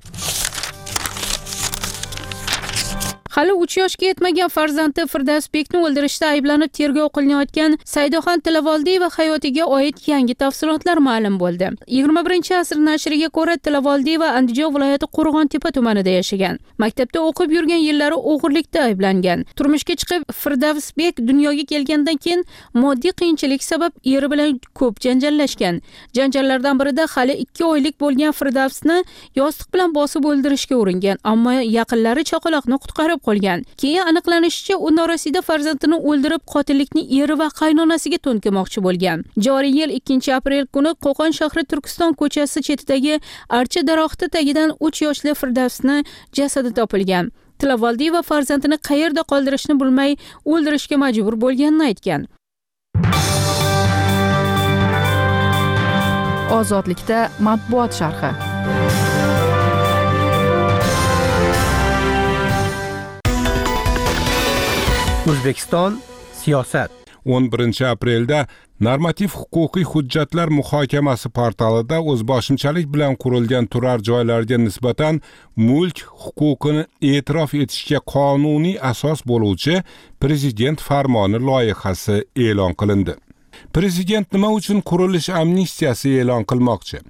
Speaker 12: Hali 3 yoshga yetmagan farzandi Firdavsbekni o'ldirishda ayblanib tergov qilinayotgan Saydoxon Tilavoldieva hayotiga oid yangi tafsilotlar ma'lum bo'ldi. 21-asr nashriga ko'ra, Tilavoldieva Andijon viloyati Qo'rg'ontepa tumanida yashagan. Maktabda o'qib yurgan yillari o'g'irlikda ayblangan. Turmushga chiqib Firdavsbek dunyoga kelgandan keyin moddiy qiyinchilik sabab eri bilan ko'p janjallashgan. Janjallardan birida hali 2 oylik bo'lgan Firdavsni yostiq bilan bosib o'ldirishga uringan, ammo yaqinlari chaqaloqni qutqarib qolgan. Keyin aniqlanishicha, u norasida farzandini o'ldirib, qotillikni eri va qaynonasiga to'nkamoqchi bo'lgan. Joriy yil 2-aprel kuni Qo'qon shahri Turkiston ko'chasi chetidagi archa daraxti tagidan 3 yoshli Firdavsni jasadi topilgan. Tilavoldieva farzandini qayerda qoldirishni bilmay o'ldirishga majbur bo'lganini aytgan.
Speaker 4: Ozodlikda matbuot sharhi.
Speaker 14: O'zbekiston siyosat.
Speaker 15: 11-aprelda normativ huquqiy hujjatlar muhokamasi portalida o'zboshimchalik bilan qurilgan turar joylarga nisbatan mulk huquqini e'tirof etishga qonuniy asos bo'luvchi prezident farmoni loyihasi e'lon qilindi. Prezident nima uchun qurilish amnistiyasi e'lon qilmoqchi?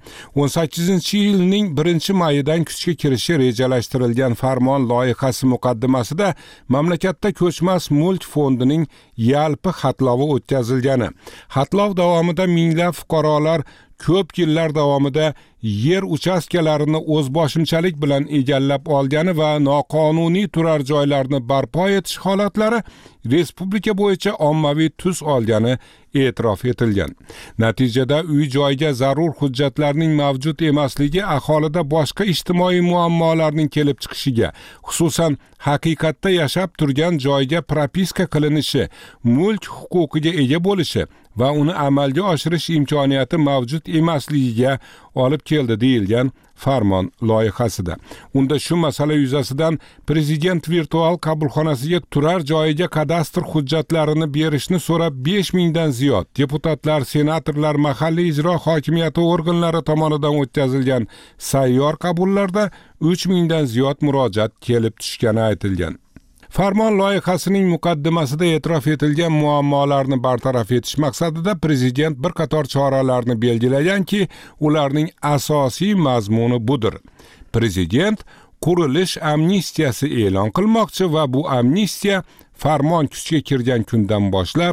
Speaker 15: 18-yilning 1-mayidan kuchga kirishi rejalashtirilgan farmon loyihasi muqaddimasida mamlakatda ko'chmas mulk fondining yalpi xatlovi o'tkazilgani, xatlov davomida minglab fuqarolar ko'p yillar davomida yer uchastkalarini o'zboshimchalik bilan egallab olgani va noqonuniy turar joylarni barpo etish holatlari respublika bo'yicha ommaviy tus olgani e'tirof etilgan. Natijada uy-joyga zarur hujjatlarning mavjud emasligi aholida boshqa ijtimoiy muammolarning kelib chiqishiga, xususan haqiqatda yashab turgan joyga propiska qilinishi, mulk huquqiga ega bo'lishi va uni amalga oshirish imkoniyati mavjud emasligiga olib keldi deyilgan farmon loyihasida. Unda shu masala yuzasidan prezident virtual qabulxonasiga turar joyiga kadastr hujjatlarini berishni so'rab 5000 dan ziyod deputatlar, senatorlar, mahalliy ijro hokimiyati organlari tomonidan o'tkazilgan sayyor qabullarda 3000 dan ziyod murojaat kelib tushgani aytilgan. Farmon loyihasining muqaddimasida e'tirof etilgan muammolarni bartaraf etish maqsadida prezident bir qator choralarni belgilaganki, ularning asosiy mazmuni budir. Prezident qurilish amnistiyasi e'lon qilmoqchi va bu amnistiya farmon kuchga kirgan kundan boshlab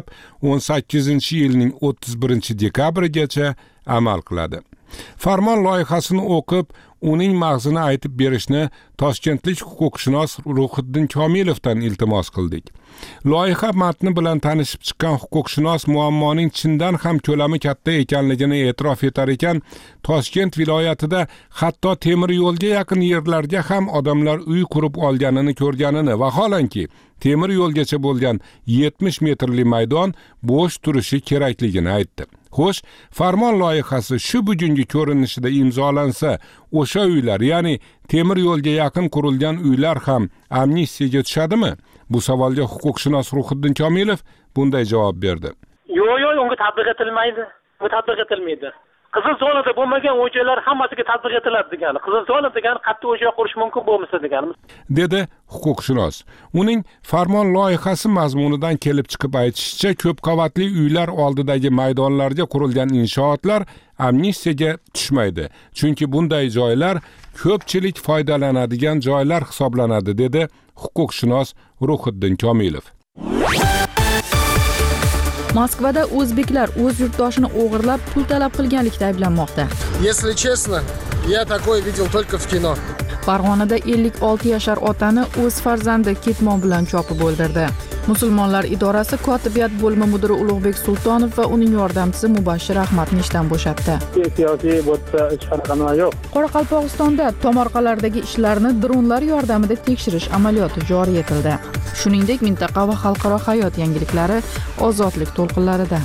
Speaker 15: 18-yilning 31-dekabrigacha amal qiladi. Farmon loyihasini o'qib, uning mag'zini aytib berishni toshkentlik huquqshunos Ruhiddin Komilovdan iltimos qildik. Loyiha matni bilan tanishib chiqqan huquqshunos muammoning chindan ham ko'lami katta ekanligini e'tirof etar ekan, Toshkent viloyatida hatto temir yo'lga yaqin yerlarga ham odamlar uy qurib olganini ko'rganini va holanki temir yo'lgacha bo'lgan 70 metrli maydon bo'sh turishi kerakligini aytdi. Xo'sh, farmon loyihasi shu bugungi ko'rinishida imzolansa, o'sha uylar, ya'ni temir yo'lga yaqin qurilgan uylar ham amnistiyaga tushadimi? Bu savolga huquqshunos Ruhiddin Komilov bunday javob berdi.
Speaker 16: Yo'q, unga tatbiq etilmaydi. Bu tatbiq etilmaydi. Qizil zonada bo'lmagan uy-joylar hammasiga tatbiq etiladi degani. Qizil zona degani qattiq uy-joy qurish mumkin bo'lmasa degani.
Speaker 15: Dedi huquqshunos. Uning farmon loyihasi mazmunidan kelib chiqib aytishicha, ko'p qavatli uylar oldidagi maydonlarga qurilgan inshootlar amnistiyaga tushmaydi. Chunki bunday joylar ko'pchilik foydalanadigan joylar hisoblanadi, dedi huquqshunos Ruhiddin Komilov.
Speaker 4: Moskvada o'zbeklar o'z yurtdoshini o'g'irlab pul talab qilganlikda ayblanmoqda.
Speaker 17: Если честно, я такое видел только в кино.
Speaker 4: Farg'onada 56 yashar otani o'z farzandi ketmon bilan chopib o'ldirdi. Musulmonlar idorasi kotibiyat bo'limi mudiri Ulug'bek Sultonov va uning yordamchisi Mubashshir Ahmadni ishdan bo'shatdi.
Speaker 16: Siyosiy bo'tsa hech qanaqa yo'q.
Speaker 4: Qoraqalpog'istonda tomorqalardagi ishlarni dronlar yordamida tekshirish amaliyoti joriy etildi. Shuningdek, mintaqa va xalqaro hayot yangiliklari ozodlik to'lqinlarida.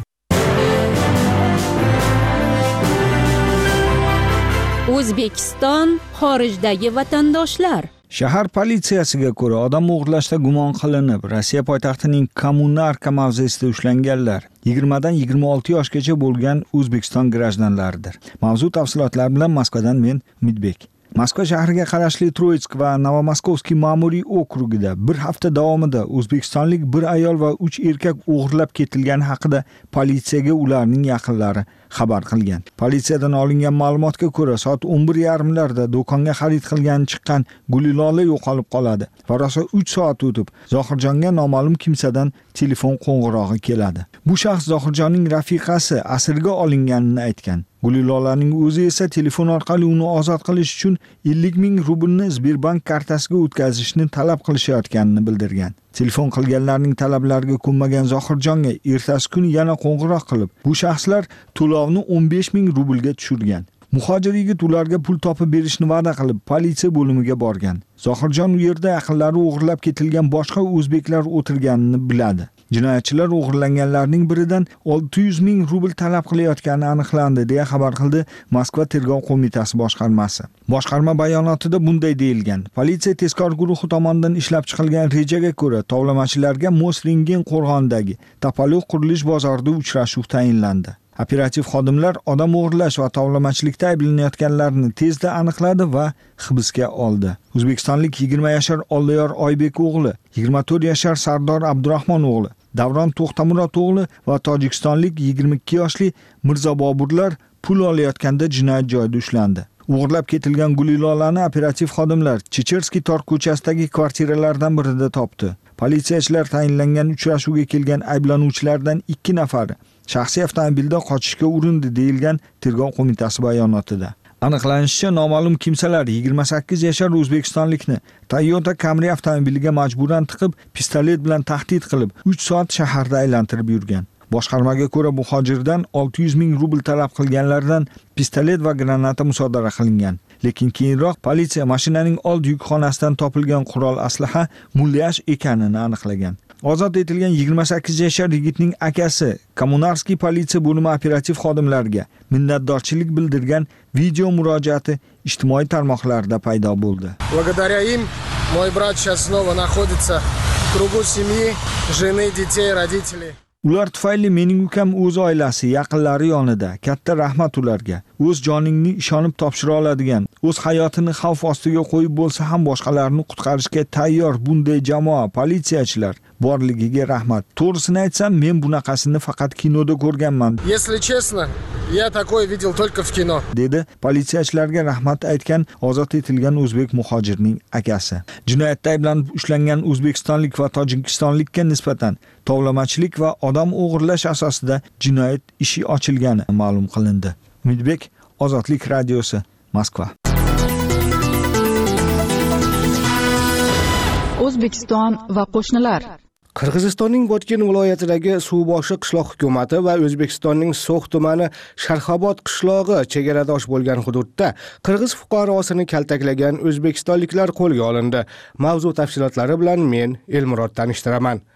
Speaker 12: O'zbekiston xorijdagi vatandoshlar.
Speaker 18: Shahar politsiyasiga ko'ra, odam o'g'irlashda gumon qilinib, Rossiya poytaxtining Kommunarka mavzesida ushlanganlar 20 dan 26 yoshgacha bo'lgan O'zbekiston grajdanlaridir. Mavzu tafsilotlar bilan Moskvadan men Umidbek. Moskva shahriga qarashli Troitsk va Novomoskovskiy ma'muriy okrugida bir hafta davomida o'zbekistonlik bir ayol va 3 erkak o'g'irlab ketilgani haqida politsiyaga ularning yaqinlari xabar qilgan. Politsiyadan olingan ma'lumotga ko'ra, soat 11:30larda do'konga xarid qilgan chiqqan Gulilola yo'qolib qoladi va rosa 3 soat o'tib Zohirjonga noma'lum kimsadan telefon qo'ng'irog'i keladi. Bu shaxs Zohirjonning rafiqasi asirga olinganini aytgan. Gulilolaning o'zi esa telefon orqali uni ozod qilish uchun 50 ming rublni Sberbank kartasiga o'tkazishni talab qilishayotganini bildirgan. Telefon qilganlarning talablariga ko'nmagan Zohirjonga ertasi kuni yana qo'ng'iroq qilib, bu shaxslar to'lovni 15 ming rublga tushirgan. Muhojir yigit ularga pul topib berishni va'da qilib, politsiya bo'limiga borgan. Zohirjon u yerda yaqinlari o'g'irlab ketilgan boshqa o'zbeklar o'tirganini biladi. Jinoyatchilar o'g'irlanganlarning biridan 600 ming rubl talab qilayotgani aniqlandi, deya xabar qildi Moskva tergov qo'mitasi boshqarmasi. Boshqarma bayonotida bunday deyilgan: Politsiya tezkor guruhi tomonidan ishlab chiqilgan rejaga ko'ra, tovlamachilarga Mosringen qo'rg'onidagi Topaloq qurilish bozorida uchrashuv tayinlandi. Operativ xodimlar odam o'g'irlash va tovlamachilikda ayblanayotganlarni tezda aniqladi va hibsga oldi. O'zbekistonlik 20 yashar Olloyor Oybek o'g'li, 24 yashar Sardor Abdurahmon o'g'li, Davron To'xtamurod o'g'li va tojikistonlik 22 yoshli Mirzo Boburlar pul olayotganda jinoyat joyida ushlandi. O'g'irlab ketilgan Gulilolani operativ xodimlar Checherskiy tor ko'chasidagi kvartiralardan birida topdi. Politsiyachilar tayinlangan uchrashuvga kelgan ayblanuvchilardan 2 nafari shaxsiy avtomobilda qochishga urindi, deyilgan tergov qo'mitasi bayonotida. Aniqlanishicha, noma'lum kimsalar 28 yashar o'zbekistonlikni Toyota Camry avtomobiliga majburan tiqib, pistolet bilan tahdid qilib, 3 soat shaharda aylantirib yurgan. Boshqarmaga ko'ra, bu hojirdan 600 ming rubl talab qilganlardan pistolet va granata musodara qilingan. Lekin keyinroq politsiya mashinaning old yukxonasidan topilgan qurol aslaha mulyash ekanini aniqlagan. Ozod etilgan 28 yashar yigitning akasi Kommunarskiy politsiya bo'limi operativ xodimlariga minnatdorchilik bildirgan video murojaati ijtimoiy tarmoqlarda paydo bo'ldi.
Speaker 17: Благодаря им мой брат сейчас снова находится в кругу семьи, жены, детей, родителей.
Speaker 18: Ular tufayli mening ukam o'z oilasi, yaqinlari yonida. Katta rahmat ularga. O'z joningni ishonib topshira oladigan, o'z hayotini xavf ostiga qo'yib bo'lsa ham boshqalarni qutqarishga tayyor bunday jamoa, politsiyachilar borligiga rahmat. To'g'risini aytsam, men bunaqasini faqat kinoda ko'rganman.
Speaker 17: Если честно, я такое видел только в кино.
Speaker 18: Dedi politsiyachilarga rahmat aytgan ozod etilgan o'zbek muhojirning akasi. Jinoyatda ayblanib ushlangan o'zbekistonlik va tojikistonlikka nisbatan tovlamachilik va odam o'g'irlash asosida jinoyat ishi ochilgani ma'lum qilindi. Umidbek, Ozodlik radiosi, Moskva.
Speaker 4: O'zbekiston va qo'shnilar.
Speaker 1: Qirg'izistonning Botken viloyatidagi Suvboshi qishloq hukumati va O'zbekistonning So'x tumani Sharxobod qishlog'i chegaradosh bo'lgan hududda qirg'iz fuqarosini kaltaklagan o'zbekistonliklar qo'lga olindi. Mavzu tafsilotlari bilan men Elmurod tanishtiraman.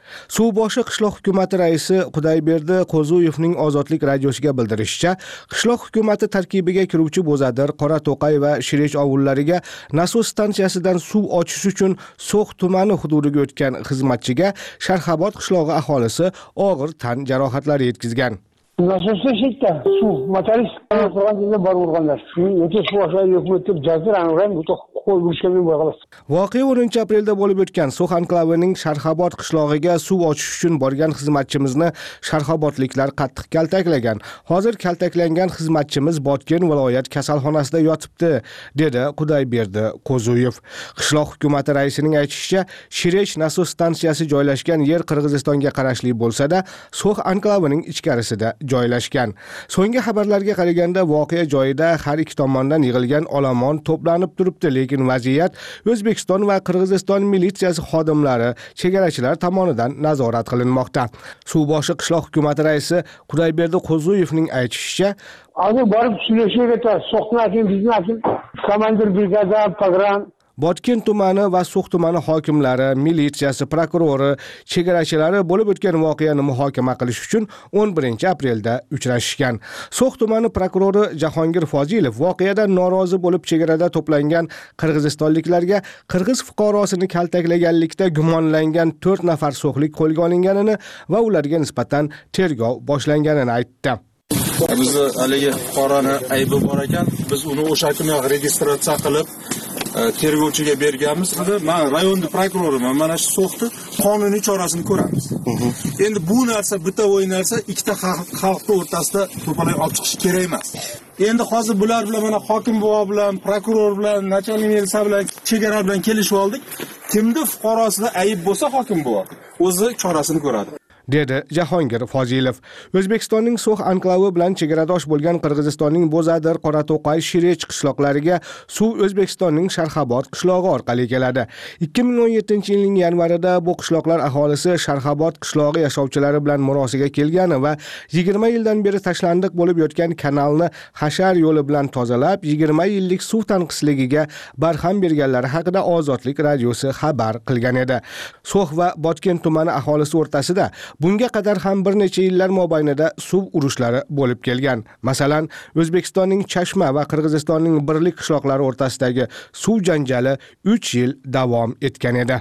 Speaker 1: Suvboshi qishloq hukumati raisi Qudayberde Qo'zuyevning Ozodlik radiosiga bildirishicha, qishloq hukumati tarkibiga kiruvchi Bo'zadir, Qorato'qay va Shirech ovullariga nasos stansiyasidan suv ochish uchun So'x tumani hududiga o'tgan xizmatchiga Sharhabod qishlog'i aholisi og'ir tan jarohatlari yetkazgan.
Speaker 19: Nasosda shekta suv motorist qilganlar bor bo'lganlar. O'ta suv aşağı yo'qmi deb jazirani ham o'ta qo'l urishgan bo'lgan.
Speaker 1: Voqea 10 aprelda bo'lib o'tgan So'x anklavining Sharhabod qishlog'iga suv ochish uchun borgan xizmatchimizni sharhabodliklar qattiq kaltaklagan. Hozir kaltaklangan xizmatchimiz Botken viloyat kasalxonasida yotibdi, dedi Qudayberde Qo'zuyev. Qishloq hukumati raisining aytishicha, Shirech nasos stansiyasi joylashgan yer Qirg'izistonga qarashli bo'lsa-da, So'x anklavining ichkarisida joylashgan. So'nggi xabarlarga qaraganda voqea joyida har ikki tomondan yig'ilgan olomon to'planib turibdi, lekin vaziyat O'zbekiston va Qirg'iziston militsiyasi xodimlari, chegarachilar tomonidan nazorat qilinmoqda. Suvboshi qishloq hukumati raisi Qudayberde Qo'zuyevning aytishicha,
Speaker 19: hozir borib Shirechga So'xnakin bizni komandir brigada pogran
Speaker 1: Botken tumani va So'x tumani hokimlari, militsiyasi, prokurori, chegarachilari bo'lib o'tgan voqeani muhokama qilish uchun 11 aprelda uchrashgan. So'x tumani prokurori Jahongir Fozilov voqeadan norozi bo'lib chegarada to'plangan qirg'izistonliklarga qirg'iz fuqarosini kaltaklaganlikda gumonlangan 4 nafar so'xlik qo'lga olinganini va ularga nisbatan tergov boshlanganini aytdi.
Speaker 20: Biz haligi fuqaroni aybi bor ekan, biz uni o'sha kuni registratsiya qilib tergovchiga berganmiz. Men rayonning prokuroriman. Mana shu So'xni qonuniy chorasini ko'ramiz. Endi bu narsa bitta o'yin narsa ikkita xalqning o'rtasida to'polay olib chiqish kerak emas. Endi hozir bular bilan mana hokim buva bilan, prokuror bilan, начальник militsiya bilan, chegara bilan kelishib oldik. Kimda fuqarosida ayib bo'lsa hokim buva o'zi chorasini ko'radi,
Speaker 1: dedi Jahongir Fozilov. O'zbekistonning So'x anklavi bilan chegaradosh bo'lgan Qirg'izistonning Bo'zadir, Qorato'qay, Shirech qishloqlariga suv O'zbekistonning Sharhabod qishlog'i orqali keladi. 2017-yilning yanvarida bu qishloqlar aholisi Sharhabod qishlog'i yashovchilari bilan murosiga kelgani va 20 yildan beri tashlandiq bo'lib yotgan kanalni hashar yo'li bilan tozalab, 20 yillik suv tanqisligiga barham berganlari haqida Ozodlik radiosi xabar qilgan edi. So'x va Botken tumani aholisi o'rtasida bunga qadar ham bir necha yillar mobaynida suv urushlari bo'lib kelgan. Masalan, O'zbekistonning Chashma va Qirg'izistonning Birlik qishloqlari o'rtasidagi suv janjali 3 yil davom etgan edi.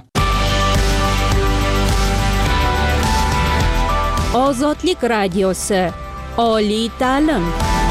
Speaker 12: Ozodlik radiosi, oliy ta'lim.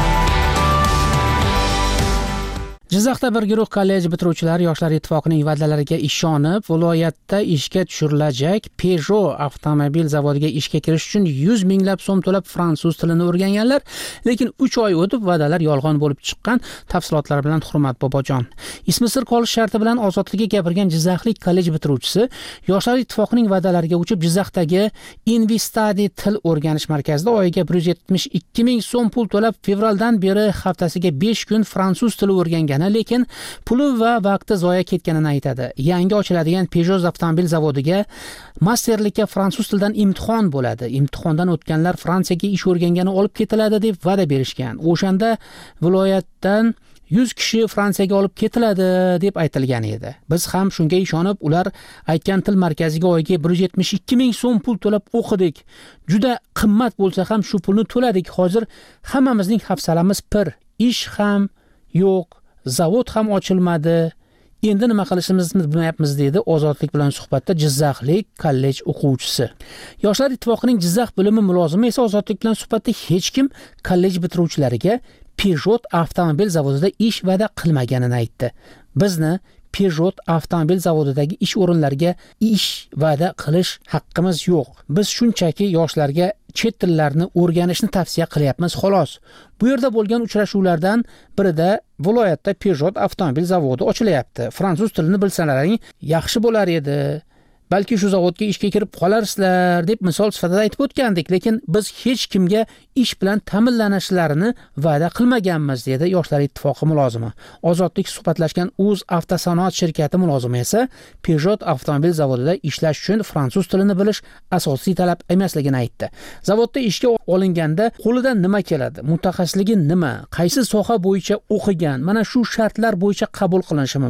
Speaker 10: Jizzaxda bir guruh kollej bitiruvchilari Yoshlar ittifoqining va'dalariga ishonib, viloyatda ishga tushirilajak Peugeot avtomobil zavodiga ishga kirish uchun 100 minglab so'm to'lab fransuz tilini o'rganganlar, lekin 3 oy o'tib va'dalar yolg'on bo'lib chiqqan. Tafsilotlar bilan Hurmat Bobojon. Ismi sir qolish sharti bilan Ozodlikka gapirgan jizzaxlik kollej bitiruvchisi Yoshlar ittifoqining va'dalariga uchib Jizzaxdagi Investadi til o'rganish markazida oyiga 172 ming so'm pul to'lab fevraldan beri haftasiga 5 kun fransuz tili o'rgangan, lekin puli va vaqti zoya ketganini aytadi. Yangi ochiladigan Peugeot avtomobil zavodiga masterlikka fransuz tilidan imtihon bo'ladi. Imtihondan o'tganlar Fransiyaga ish o'rgangani olib ketiladi deb va'da berishgan. O'shanda viloyatdan 100 kishi Fransiyaga olib ketiladi deb aytilgan edi. Biz ham shunga ishonib, ular aytgan til markaziga oyiga 172 ming so'm pul to'lab o'qidik. Juda qimmat bo'lsa ham shu pulni to'ladik. Hozir hammamizning hafsalamiz pir. Ish ham yo'q, zavod ham ochilmadi. Endi nima qilishimizni bilmayapmiz, dedi Ozodlik bilan suhbatda Jizzaxlik kollej o'quvchisi. Yoshlar ittifoqining Jizzax bo'limi mulozimi esa Ozodlik bilan suhbatda hech kim kollej bitiruvchilariga Peugeot avtomobil zavodida ish va'da qilmaganini aytdi. Bizni Peugeot avtomobil zavodidagi ish o'rinlariga ish va'da qilish haqqimiz yo'q. Biz shunchaki yoshlarga chet tillarini o'rganishni tavsiya qilyapmiz xolos. Bu yerda bo'lgan uchrashuvlardan birida viloyatda Peugeot avtomobil zavodi ochilyapti. Fransuz tilini bilsalaring yaxshi bo'lar edi. Balki shu zavodga ishga kirib qolarsizlar deb misol sifatida aytib o'tgandik, lekin biz hech kimga ish bilan ta'minlanishlarini va'da qilmaganmiz, dedi Yoshlar ittifoqi mulozimi. Ozodlik suhbatlashgan Uz avtosanoat shirkati mulozimi esa Peugeot avtomobil zavodida ishlash uchun fransuz tilini bilish asosiy talab emasligini aytdi. Zavodda ishga olinganda qo'lidan nima keladi, mutaxassisligi nima, qaysi soha bo'yicha o'qigan, mana shu shartlar bo'yicha qabul qilinishi mumkin.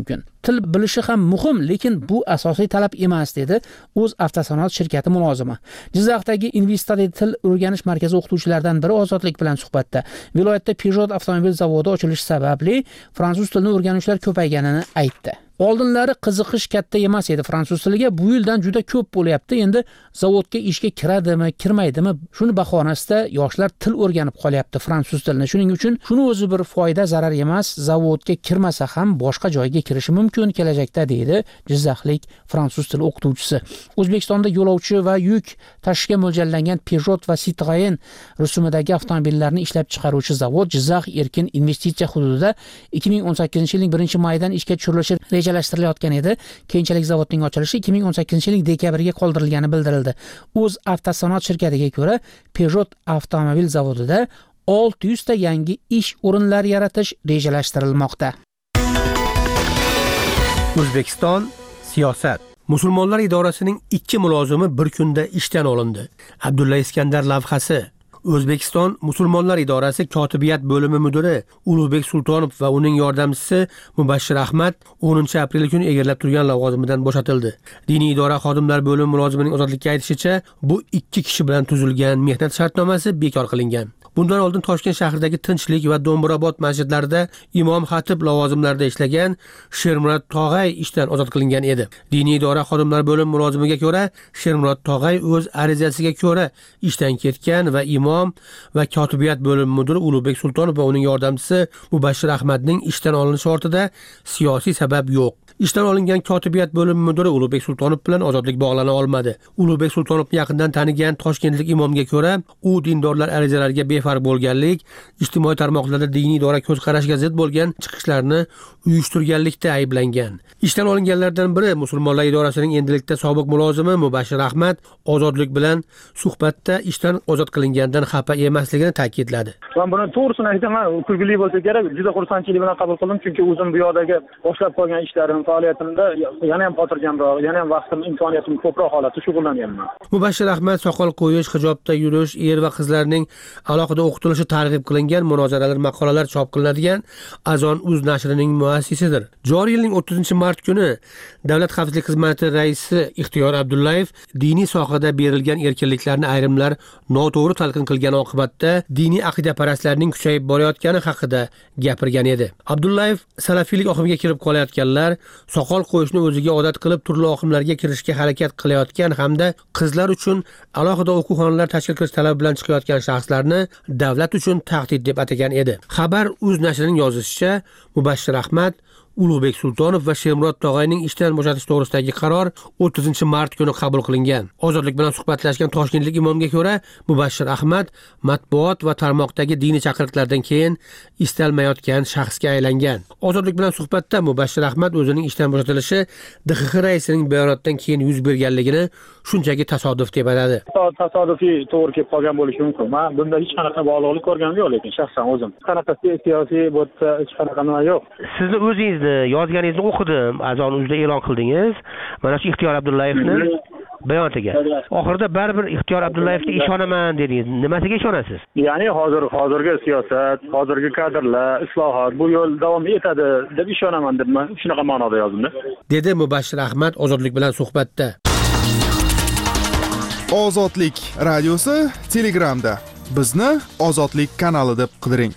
Speaker 10: til bilishi ham muhim, lekin bu asosiy talab emas, dedi O'z avtosanoat shirkati mulozimi. Jizzaxdagi Investida til o'rganish markazi o'qituvchilaridan biri Ozodlik bilan suhbatda viloyatda Peugeot avtomobil zavodi ochilishi sababli fransuz tilini o'rganuvchilar ko'payganini aytdi. Oldinlari qiziqish katta emas edi fransuz tiliga, bu yildan juda ko'p bo'lyapti. Endi zavodga ishga kiradimi, kirmaydimi, shuni bahonasida yoshlar til o'rganib qolyapti fransuz tilini. Shuning uchun shuni o'zi bir foyda zarar emas, zavodga kirmasa ham boshqa joyga kirishi mumkin kelajakda, deydi Jizzaxlik fransuz tili o'qituvchisi. O'zbekistonda yo'lovchi va yuk tashishga mo'ljallangan Peugeot va Citroen rusumidagi avtomobillarni ishlab chiqaruvchi zavod Jizzax erkin investitsiya hududida 2018-yilning 1-maydan ishga tushirilishi rejalashtirilayotgan edi. Keyinchalik zavodning ochilishi 2018-yilning dekabriga qoldirilgani bildirildi. O'z avtosanoat shirkatiga ko'ra, Peugeot avtomobil zavodida 600 ta yangi ish o'rinlari yaratish rejalashtirilmoqda.
Speaker 14: O'zbekiston siyosat.
Speaker 21: Musulmonlar idorasining 2 mulozimi bir kunda ishdan olindi. Abdulla Iskandar lavhasi. O'zbekiston Musulmonlar idorasi kotibiyat bo'limi mudiri Ulug'bek Sultonov va uning yordamchisi Mubashshir Ahmad 10-aprel kuni egallab turgan lavozimidan bo'shatildi. Diniy idora xodimlar bo'limi mulozimining ozodlikka aytishicha, bu 2 kishi bilan tuzilgan mehnat shartnomasi bekor qilingan. Bundan oldin Toshkent shahridagi Tinchlik va Do'mbirobod masjidlarida imom xatib lavozimlarida ishlagan Shermurod Tog'ay ishdan ozod qilingan edi. Diniy idora xodimlar bo'limi mulozimiga ko'ra, Shermurod Tog'ay o'z arizasiga ko'ra ishdan ketgan va imom va kotibiyat bo'limi mudiri Ulug'bek Sultonov va uning yordamchisi Mubashshir Ahmadning ishdan olinishi ortida siyosiy sabab yo'q. Ishdan olingan kotibiyat bo'limi mudiri Ulug'bek Sultonov bilan ozodlik bog'lana olmadi. Ulug'bek Sultonovni yaqindan tanigan toshkentlik imomga ko'ra, u dindorlar arizalariga befarq bo'lganlik, ijtimoiy tarmoqlarda diniy idora ko'z qarashiga zid bo'lgan chiqishlarni uyushtirganlikda ayblangan. Ishdan olinganlardan biri Musulmonlar idorasining endilikda sobiq mulozimi Mubashshir Ahmad ozodlik bilan suhbatda ishdan ozod qilingandan xafa emasligini ta'kidladi.
Speaker 16: Men buni to'g'risini aytaman, kulgili bo'lsa kerak, juda xursandchilik bilan qabul qildim, chunki o'zim bu yoqdagi boshlab qolgan ishlarim, faoliyatimda yana ham xotirjamroq, yana ham vaqtim, imkoniyatim ko'proq holatda shug'ullanyapman.
Speaker 21: Mubashshir Ahmad soqol qo'yish, hijobda yurish, er va qizlarning alohida o'qitilishi targ'ib qilingan munozaralar, maqolalar chop qilinadigan Azon Uz nashrining muassisidir. Joriy yilning 30-mart kuni Davlat xavfsizlik xizmati raisi Ixtiyor Abdullayev diniy sohada berilgan erkinliklarni ayrimlar noto'g'ri talqin qilgan oqibatda diniy aqidaparastlarning kuchayib borayotgani haqida gapirgan edi. Abdullayev salafiylik oqimiga kirib qolayotganlar, soqol qo'yishni o'ziga odat qilib turli oqimlarga kirishga harakat qilayotgan hamda qizlar uchun alohida o'quv-xonalar tashkil qilish talabi bilan chiqayotgan shaxslarni davlat uchun tahdid deb atagan edi. Xabar Uz nashrining yozishicha, Mubashshir Ahmad, Ulug'bek Sultonov va Shermurod Tog'ayning ishdan bo'shatish to'g'risidagi qaror 30-mart kuni qabul qilingan. Ozodlik bilan suhbatlashgan toshkentlik imomga ko'ra, Mubashshir Ahmad matbuot va tarmoqdagi diniy chaqiriqlardan keyin istalmayotgan shaxsga aylangan. Ozodlik bilan suhbatda Mubashshir Ahmad o'zining ishdan bo'shatilishi DXX raisining bayonotidan keyin yuz berganligini shunchaki tasodif deb atadi.
Speaker 16: Tasodifiy to'g'ri kelib qolgan bo'lishi mumkin. Men bunda hech qanaqa bog'liqlik ko'rganim yo'q, lekin shaxsan o'zim qanaqa siyosiy bo'lsa hech qanaqa nima yo'q.
Speaker 22: Sizni o'zingiz yozganingizni o'qidim, Azon Uzda e'lon qildingiz. Mana shu Ixtiyor Abdullayevning bayonotiga. Oxirida baribir Ixtiyor Abdullayevga ishonaman dedingiz. Nimasiga ishonasiz?
Speaker 16: Ya'ni hozirgi siyosat, hozirgi kadrlar, islohot bu yo'l davom etadi deb ishonaman deb men shunaqa ma'noda yozdim,
Speaker 21: dedi Mubashshir Ahmad ozodlik bilan suhbatda.
Speaker 23: Ozodlik radiosi Telegramda. Bizni Ozodlik kanali deb qidiring.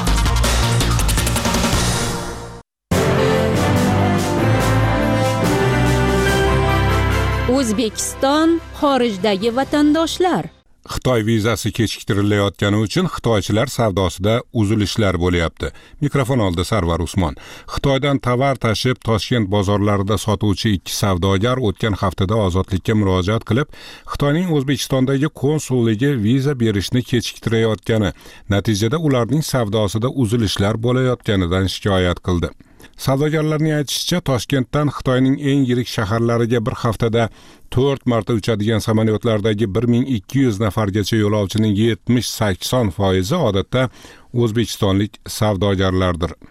Speaker 12: O'zbekiston xorijdagi vatandoshlar.
Speaker 15: Xitoy vizasi kechiktirilayotgani uchun xitoychilar savdosida uzilishlar bo'lyapti. Mikrofon oldi Sarvar Usmon. Xitoydan tovar tashib Toshkent bozorlarida sotuvchi 2 savdogar o'tgan haftada ozodlikka murojaat qilib, Xitoyning O'zbekistondagi konsulligi viza berishni kechiktirayotgani, natijada ularning savdosida uzilishlar bo'layotganidan shikoyat qildi. Savdogarlarning aytishicha, Toshkentdan Xitoyning eng yirik shaharlariga bir haftada 4 marta uchadigan samolyotlardagi 1200 nafargacha yo'lovchining 70-80% odatda o'zbekistonlik savdogarlardir.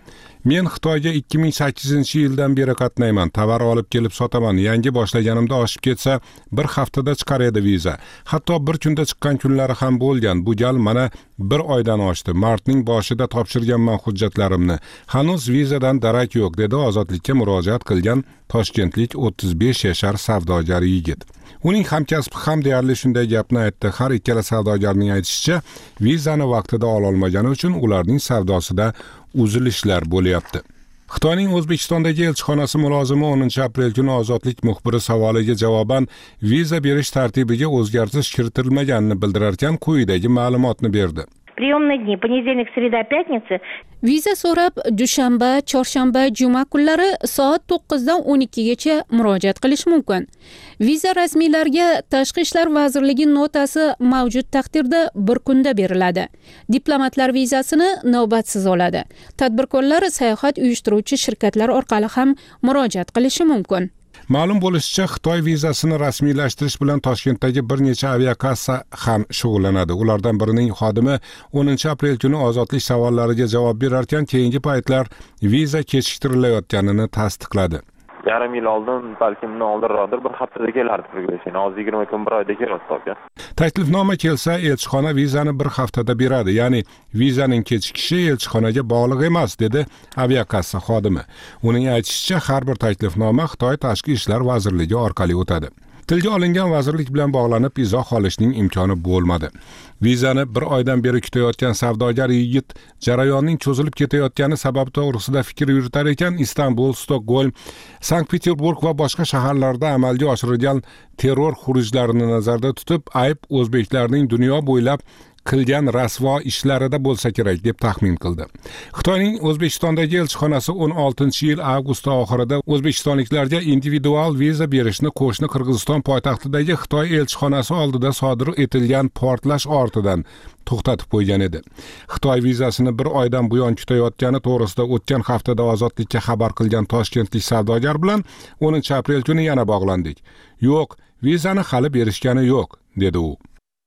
Speaker 15: Men Xitoyga 2008-yildan beri qatnayman, tovar olib kelib sotaman. Yangi boshlaganimda oshib ketsa, bir haftada chiqar edi viza. Hatto bir kunda chiqqan kunlari ham bo'lgan. Bu gal mana bir oydan oshdi. Martning boshida topshirganman hujjatlarimni. Hanuz vizadan darak yo'q, dedi ozodlikka murojaat qilgan toshkentlik 35 yashar savdogar yigit. Uning hamkasbi ham deyarli shunday gapni aytdi. Har ikkala savdogarning aytishicha, vizani vaqtida ola olmagani uchun ularning savdosida uzilishlar bo'lyapti. Xitoyning O'zbekistondagi elchixonasi mulozimi 10-aprel kuni Ozodlik muxbiri savoliga javoban viza berish tartibiga o'zgartirish kiritilmaganini bildirarkan, quyidagi ma'lumotni berdi.
Speaker 2: Приемные дни понедельник, среда, пятница.
Speaker 12: Viza so'rab dushanba, chorshanba, juma kunlari soat 9 dan 12 gacha murojaat qilish mumkin. Viza rasmiylarga Tashqi ishlar vazirligi notasi mavjud taqdirda bir kunda beriladi. Diplomatlar vizasini navbatsiz oladi. Tadbirkorlar sayohat uyushtiruvchi shirkatlar orqali ham murojaat qilishi mumkin.
Speaker 15: Ma'lum bo'lishicha, Xitoy vizasini rasmiylashtirish bilan Toshkentdagi bir necha aviakassa ham shug'ullanadi. Ulardan birining xodimi 10-aprel kuni ozodlik savollariga javob berarkan, keyingi paytlar viza kechiktirilayotganini tasdiqladi.
Speaker 3: Yarim yil oldin, balki bundan oldinroqdir, bir haftada kelardi progressiya. Hozir 20 kun, bir oyda kelyapti.
Speaker 15: Taklifnoma kelsa, elchixona vizani bir haftada beradi. Ya'ni vizaning kechikishi elchixonaga bog'liq emas, dedi aviakassa xodimi. Uning aytishicha, har bir taklifnoma Xitoy Tashqi ishlar vazirligi orqali o'tadi. Tilga olingan vazirlik bilan bog'lanib izoh olishning imkoni bo'lmadi. Vizani bir oydan beri kutayotgan savdogar yigit jarayonning cho'zilib ketayotgani sababi to'g'risida fikr yuritar ekan, Istanbul, Stokgolm, Sankt-Peterburg va boshqa shaharlarda amalga oshirilgan terror xurujlarini nazarda tutib, ayb o'zbeklarning dunyo bo'ylab qilgan rasvo ishlarida bo'lsa kerak deb taxmin qildi. Xitoyning O'zbekistondagi elchixonasi 16-yil avgust oxirida o'zbekistonliklarga individual viza berishni qo'shni Qirg'iziston poytaxtidagi Xitoy elchixonasi oldida sodir etilgan portlash ortidan to'xtatib qo'ygan edi. Xitoy vizasini bir oydan buyon kutayotgani to'g'risida o'tgan haftada ozodlikka xabar qilgan toshkentlik savdogar bilan 10-aprel kuni yana bog'landik. Yo'q, vizani hali berishgani yo'q, dedi u.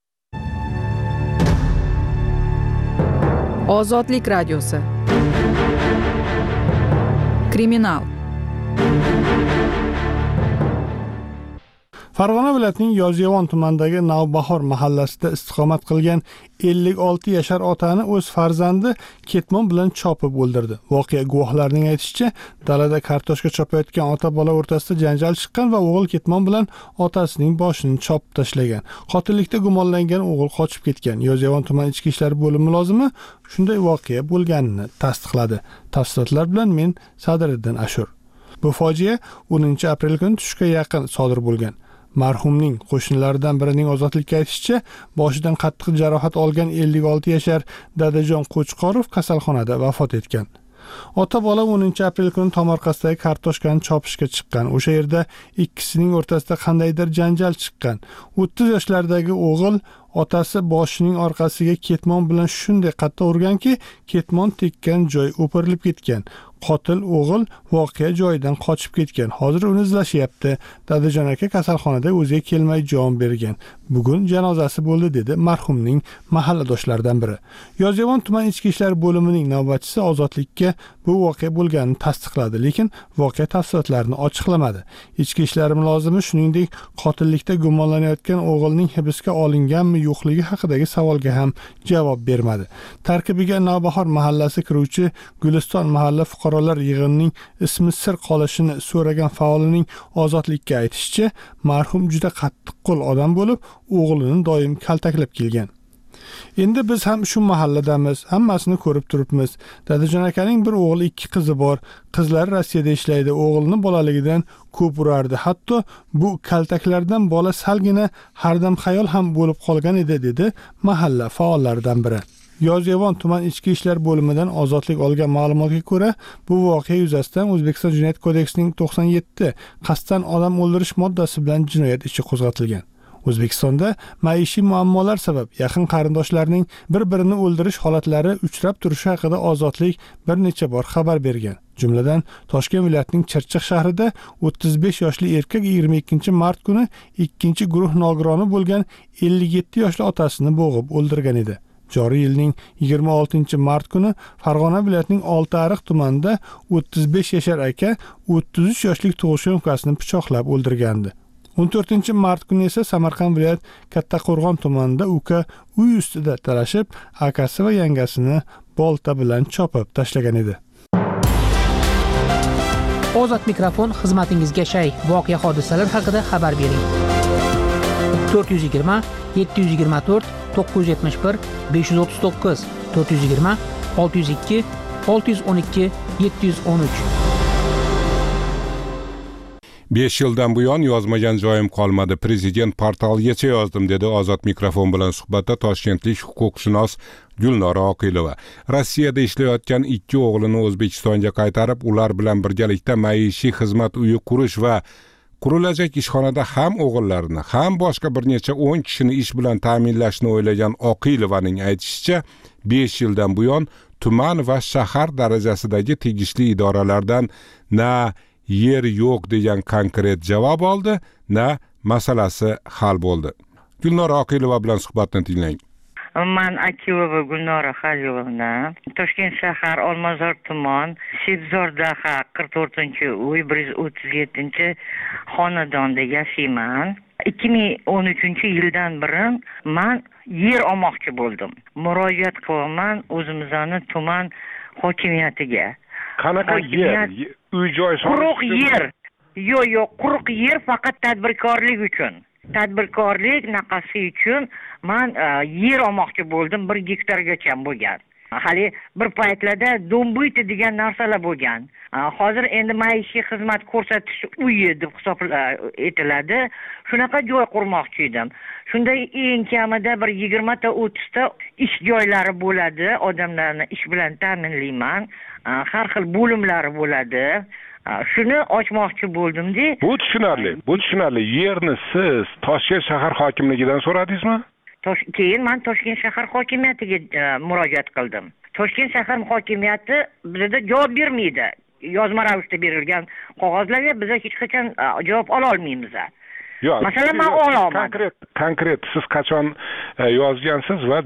Speaker 4: Ozodlik radiosi. Kriminal.
Speaker 9: Farg'ona viloyatining Yozyovon tumanidagi Navbahor mahallasida istiqomat qilgan 56 yashar otani o'z farzandi ketmon bilan chopib o'ldirdi. Voqea guvohlarining aytishicha, dalada kartoshka chopayotgan ota-bola o'rtasida janjal chiqqan va o'g'il ketmon bilan otasining boshini chopib tashlagan. Qotillikda gumonlangan o'g'il qochib ketgan. Yozyovon tuman ichki ishlar bo'limi mulozimi shunday voqea bo'lganini tasdiqladi. Tafsilotlar bilan men Sadiriddin Ashur. Bu fojia 10-aprel kuni tushga yaqin sodir bo'lgan. Marhumning qo'shnilaridan birining ozodlikka aytishicha, boshidan qattiq jarohat olgan 56 yashar Dadajon Qo'chqorov kasalxonada vafot etgan. Ota-bola 10-aprel kuni tomorqasidagi kartoshkani chopishga chiqqan. O'sha yerda ikkisining o'rtasida qandaydir janjal chiqqan. 30 yoshlardagi o'g'il otasi boshining orqasiga ketmon bilan shunday qattiq urganki, ketmon tekkan joy o'pirilib ketgan. Qotil o'g'il voqea joyidan qochib ketgan. Hozir uni izlashyapti. Dadajon aka kasalxonada o'ziga kelmay jon bergan. Bugun janozasi bo'ldi, dedi marhumning mahalladoshlaridan biri. Yozyovon tuman ichki ishlar bo'limining navbatchisi ozodlikka bu voqea bo'lganini tasdiqladi, lekin voqea tafsilotlarini ochiqlamadi. Ichki ishlar mulozimi shuningdek qotillikda gumonlanayotgan o'g'ilning hibsga olinganmi yo'qligi haqidagi savolga ham javob bermadi. Tarkibiga Navbahor mahallasi kiruvchi Guliston mahalla fuqarolar yig'inining ismi sir qolishini so'ragan faolining ozodlikka aytishicha, marhum juda qattiqqo'l odam bo'lib, o'g'lini doim kaltaklab kelgan. Endi biz ham shu mahalladamiz, hammasini ko'rib turibmiz. Dadajon akaning bir o'g'il, 2 qizi bor. Qizlari Rossiyada ishlaydi. O'g'lini bolaligidan ko'p urardi. Hatto bu kaltaklardan bola salgina hardam xayol ham bo'lib qolgan edi, dedi mahalla faollaridan biri. Yozyovon tuman ichki ishlar bo'limidan ozodlik olgan ma'lumotga ko'ra, bu voqea yuzasidan O'zbekiston Jinoyat kodeksining 97 qasddan odam o'ldirish moddasi bilan jinoyat ishi qo'zg'atilgan. O'zbekistonda maishiy muammolar sabab yaqin qarindoshlarning bir-birini o'ldirish holatlari uchrab turishi haqida ozodlik bir necha bor xabar bergan. Jumladan, Toshkent viloyatining Chirchiq shahrida 35 yoshli erkak 22 mart kuni ikkinchi guruh nogironi bo'lgan 57 yoshli otasini bo'g'ib o'ldirgan edi. Joriy yilning 26-mart kuni Farg'ona viloyatining Oltiariq tumanida 35 yashar aka 33 yoshlik tug'ushgan ukasini pichoqlab o'ldirgandi. 14-mart kuni esa Samarqand viloyat Kattaqo'rg'on tumanida uka uy ustida talashib, akasi va yangasini bolta bilan chopib tashlagan edi.
Speaker 10: Ozod mikrofon xizmatingizga shay. Voqea hodisalar haqida xabar bering. 420 724 971 539 420 602 612 713.
Speaker 15: 5 yildan buyon yozmagan joyim qolmadi. Prezident portaligacha yozdim, dedi Ozod mikrofon bilan suhbatda toshkentlik huquqshunos Gulnora Oqilova. Rossiyada ishlayotgan 2 o'g'lini O'zbekistonga qaytarib, ular bilan birgalikda maishiy xizmat uyi qurish va qurilajak ishxonada ham o'g'illarini, ham boshqa bir necha 10 kishini ish bilan ta'minlashni o'ylagan Oqilovaning aytishicha, 5 yildan buyon tuman va shahar darajasidagi tegishli idoralardan na yer yo'q degan konkret javob oldi, na masalasi hal bo'ldi. Gulnora Oqilova bilan suhbatni tinglang.
Speaker 5: Man Akilova Gulnora Xaliyovna, Toshkent shahar Olmazor tuman Sebzordaha 44-uy 137-xonadonda yashayman. 2013-yildan beri men yer olmoqchi bo'ldim. Murojaat qilaman o'zimizni tuman hokimiyatiga.
Speaker 15: Qanaqa yer? Uy joy
Speaker 5: quruq yer. Yo'q, quruq yer faqat tadbirkorlik uchun. Tadbirkorlik naqasi uchun men yer olmoqchi bo'ldim, 1 gektargacha bo'lgan. Hali bir paytlarda do'mbuyt degan narsalar bo'lgan. Hozir endi maishiy xizmat ko'rsatish uyi deb hisob etiladi. Shunaqa joy qurmoqchi edim. Shunda eng kamida bir 20 ta 30 ta ish joylari bo'ladi. Odamlarni ish bilan ta'minlayman. Har xil bo'limlari bo'ladi. Shuni ochmoqchi bo'ldim-da.
Speaker 15: Bu tushunarli. Yerni siz Toshkent shahar hokimligidan so'radingizmi?
Speaker 5: Keyin men Toshkent shahar hokimiyatiga murojaat qildim. Toshkent shahar hokimiyati bizga javob bermaydi. Yozma ravishda berilgan qog'ozlarga biz hech qachon javob ola olmaymiz.
Speaker 15: Yo'q.
Speaker 5: Masalan, men olaman.
Speaker 15: Konkret siz qachon yozgansiz va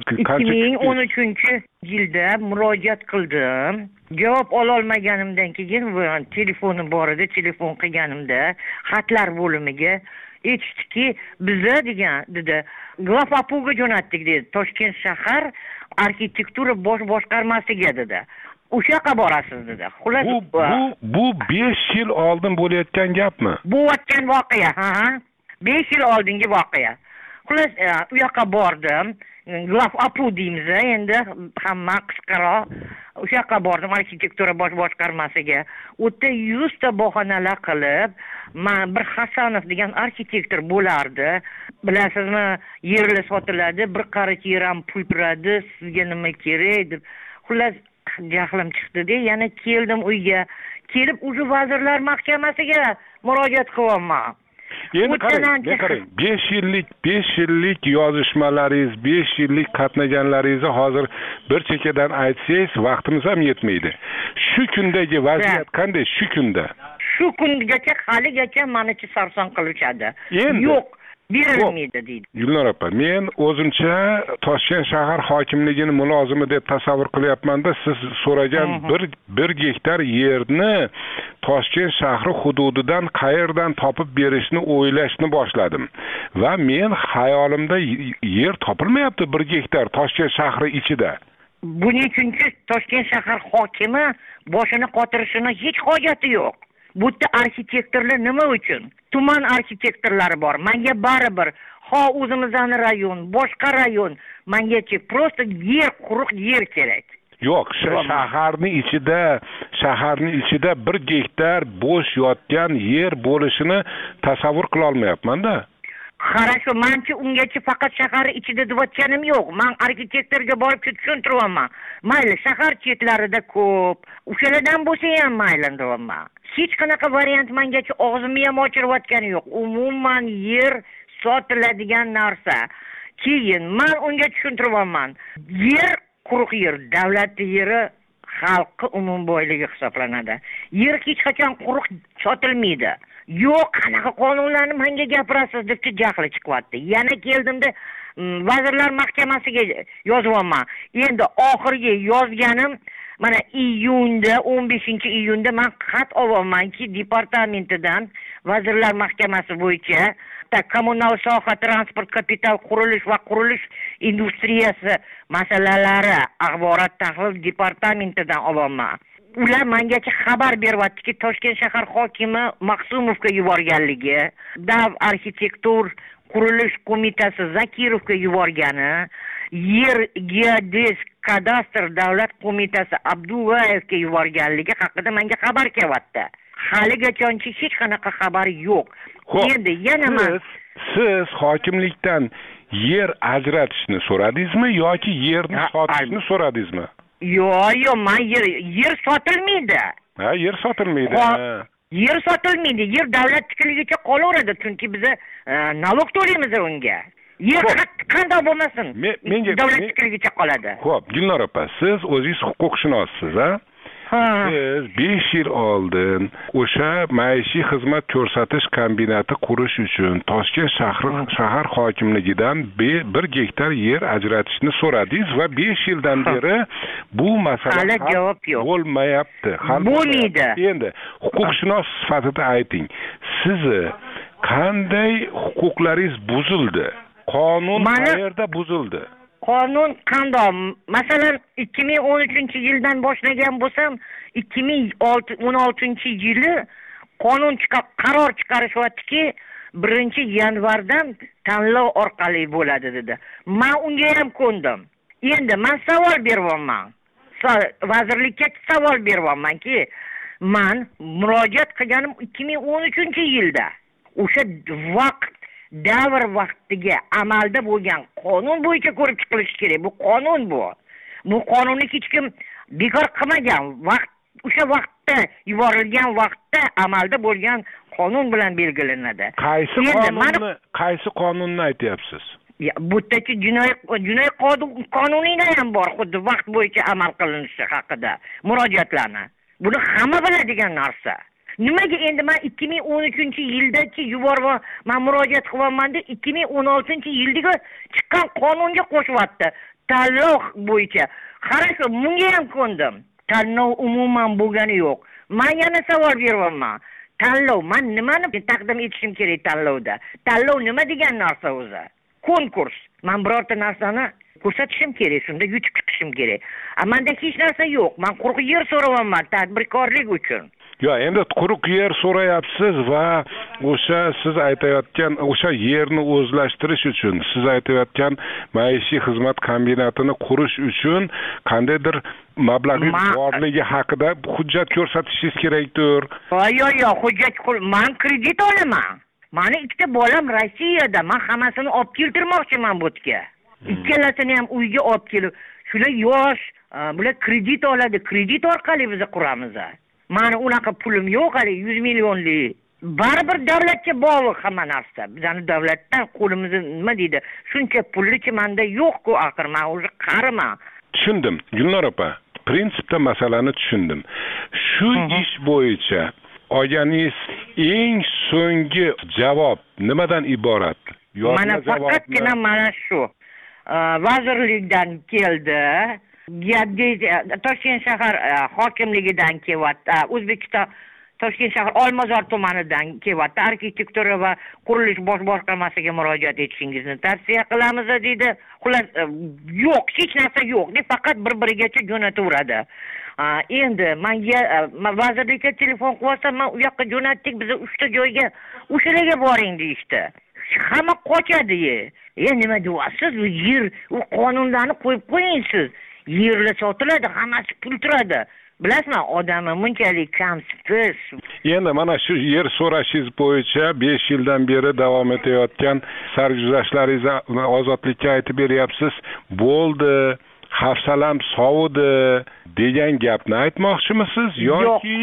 Speaker 5: 2013-yilda murojaat qildim. Javob ola olmaganimdan keyin telefonim bor edi, telefon qilganimda xatlar bo'limiga aytishdiki, biza degan dedi, Glafapuga jo'natdik dedi. Toshkent shahar arxitektura bosh boshqarmasiga dedi. O'sha yoqqa borasiz dedi. Xullas
Speaker 15: bu 5 yil oldin bo'layotgan gapmi?
Speaker 5: Bo'layotgan voqea, ha. 5 yil oldingi voqea. Xullas u yoqqa bordim. Glafapu deymiz, endi hamma qisqaroq. O'sha yoqqa bordim arxitektura bosh boshqarmasiga. U yerda 100 ta bahonalar qilib, men bir Hasanov degan arxitektor bo'lardi. Bilasizmi, yerlar sotiladi, bir qarich yer ham pul turadi, sizga nima kerak deb. Xullas jahlim chiqdi-da, yana keldim uyga. Kelib o'sha vazirlar mahkamasiga murojaat qilyapman.
Speaker 15: Endi qarang, 5 yillik yozishmalaringiz, 5 yillik qatnaganlaringizni hozir bir chekkadan aytsangiz, vaqtimiz ham yetmaydi. Shu kundagi vaziyat qanday shu kunda?
Speaker 5: Shu kungacha haligacha menichi sarson qilishadi. Yo'q, berilmaydi deydi.
Speaker 15: Gulnora opa, men o'zimcha Toshkent shahar hokimligini mulozimi deb tasavvur qilyapman-da, siz so'ragan 1 gektar yerni Toshkent shahri hududidan qayerdan topib berishni o'ylashni boshladim. Va men xayolimda yer topilmayapti 1 gektar Toshkent shahri ichida.
Speaker 5: Buning uchun Toshkent shahar hokimi boshini qotirishini hech hojati yo'q. Bu yerda arxitektorlar nima uchun? Tuman arxitektorlari bor. Menga baribir. O'zimizning rayon, boshqa rayon, mengachi prosta yer, quruq yer kerak.
Speaker 15: Yo'q, shaharning ichida 1 gektar bo'sh yotgan yer bo'lishini tasavvur qila olmayapman-da.
Speaker 5: Qarashu, menchi ungacha faqat shahar ichida deyotganim yo'q. Men arxitektorga borib tushuntiryapman. Mayli, shahar chetlarida ko'p. O'shalardan bo'lsa ham mayli deyapman. Hech qanaqa variant mengacha og'zimni ham ochirayotgani yo'q. Umuman yer sotiladigan narsa. Keyin men unga tushuntiryapman. Yer quruq yer, davlat yeri xalqi umumboyligi hisoblanadi. Yer hech qachon quruq sotilmaydi. yo'q qanaqa qonunlarni menga gapirasiz deb jahli chiqyapti. Yana keldimda vazirlar mahkamasiga yozyapman. Endi oxirgi yozganim mana iyunda 15-iyunda men xat olyapmanki departamentidan vazirlar mahkamasi bo'yicha kommunal soha, transport, kapital, qurilish va qurilish industriyasi masalalari axborot tahlil departamentidan olyapman. Ular mengacha xabar beryaptiki, Toshkent shahar hokimi Maqsumovga yuborganligi, Dav arxitektur qurilish qo'mitasi Zakirovga yuborgani, yer geodezik kadastr davlat qo'mitasi Abdullayevga yuborganligi haqida menga xabar kelyapti. Haligacha hech qanaqa xabar yo'q. Endi yana
Speaker 15: siz hokimlikdan yer ajratishni so'radingizmi yoki yerni sotishni so'radingizmi?
Speaker 5: Yo'q, men yer sotilmaydi.
Speaker 15: Ha, yer sotilmaydi.
Speaker 5: Yer sotilmaydi. Yer davlatnikiligicha qolaveradi, chunki biz nalog to'laymiz unga. Yer qanday bo'lmasin, davlatnikiligicha qoladi.
Speaker 15: Xo'p, Gulnor opa, siz o'zingiz huquqshunossiz, ha? Siz 5 yil oldin o'sha maishiy xizmat ko'rsatish kombinati qurish uchun Toshkent shahar hokimligidan 1 gektar yer ajratishni so'radingiz va 5 yildan beri bu masala
Speaker 5: hali javob yo'q.
Speaker 15: Bo'lmayapti.
Speaker 5: Bo'lmaydi.
Speaker 15: Endi huquqshunos sifatida ayting. Sizni qanday huquqlaringiz buzildi? Qonun qayerda buzildi?
Speaker 5: Qonun qanday? Masalan, 2013-yildan boshlagan bo'lsam, 2016-yili qonun qaror chiqarishyaptiki, 1-yanvardan tanlov orqali bo'ladi dedi. Men unga ham ko'ndim. Endi men savol beryapman. Vazirlikka savol beryapmanki, men murojaat qilganim 2013-yilda. O'sha vaqt davr vaqtiga amalda bo'lgan qonun bo'yicha ko'rib chiqilishi kerak. Bu qonun bu. Bu qonunni hech kim bekor qilmagan. O'sha vaqtda yuborilgan vaqtda amalda bo'lgan qonun bilan belgilanadi.
Speaker 15: Qaysi qonunni aytyapsiz?
Speaker 5: Bu yerda jinoiy qonunida ham bor, xuddi vaqt bo'yicha amal qilinishi haqida murojaatlarni. Buni hamma biladigan narsa. Nimaga endi men 2013-yildachi men murojaat qilyapman-da, 2016-yildagi chiqqan qonunga qo'shyapti. Tanlov bo'yicha. Qarasho, bunga ham ko'ndim. Tanlov umuman bo'lgani yo'q. Men yana savol beryapman. Tanlov, men nimani taqdim etishim kerak tanlovda? Tanlov nima degan narsa o'zi? Konkurs. Men birorta narsani ko'rsatishim kerak, shunda yutib chiqishim kerak. Menda hech narsa yo'q. Men quruq yer so'rayapman tadbirkorlik uchun.
Speaker 15: Yo, endi quruq yer so'rayapsiz va o'sha siz aytayotgan o'sha yerni o'zlashtirish uchun, siz aytayotgan maishiy xizmat kombinatini qurish uchun qandaydir mablag'ingiz borligi haqida hujjat ko'rsatishingiz kerakdir.
Speaker 5: Yo'q, hujjat men kredit olaman. Meni ikkita bolam Rossiyada, men hammasini olib keltirmoqchiman bu yerga. Ikkalasini ham uyga olib kelib, shular yosh, bular kredit oladi, kredit orqali biz quramiz. Mani unaqa pulim yo'q, hali 100 millionlik. Baribir davlatga bog'liq hamma narsa. Bizani davlatdan qo'limizni nima deydi? Shuncha pullichi menda yo'q-ku, axir men o'zi qariman.
Speaker 15: Tushundim, Gulnor opa. Prinsipda masalani tushundim. Shu ish bo'yicha olganingiz eng so'nggi javob nimadan iborat?
Speaker 5: Mana faqatgina mana shu. Vazirlikdan keldi. Toshkent shahar hokimligidan kelyapti. O'zbekiston Toshkent shahar Olmazor tumanidan kelyapti. Arxitektura va qurilish bosh boshqarmasiga murojaat etishingizni tavsiya qilamiz dedi. Xullas, yo'q, hech narsa yo'q. Faqat bir-birigacha jo'nataveradi. Endi menga vazirlikka telefon qilyapsam, men u yoqqa jo'natdik, biz 3 ta joyga o'shalarga boring deyishdi. Hamma qochadi. Nima deyapsiz? Yer, u qonunlarni qo'yib qo'ying siz. Yerlar sotiladi, hammasi pul turadi. Bilasizmi, odamni bunchalik kamsiz.
Speaker 15: Endi mana shu yer so'rashingiz bo'yicha 5 yildan beri davom etayotgan sarguzashtlaringizni ozodlikka aytib beryapsiz. Bo'ldi, hafsalam sovudi degan gapni aytmoqchimisiz yoki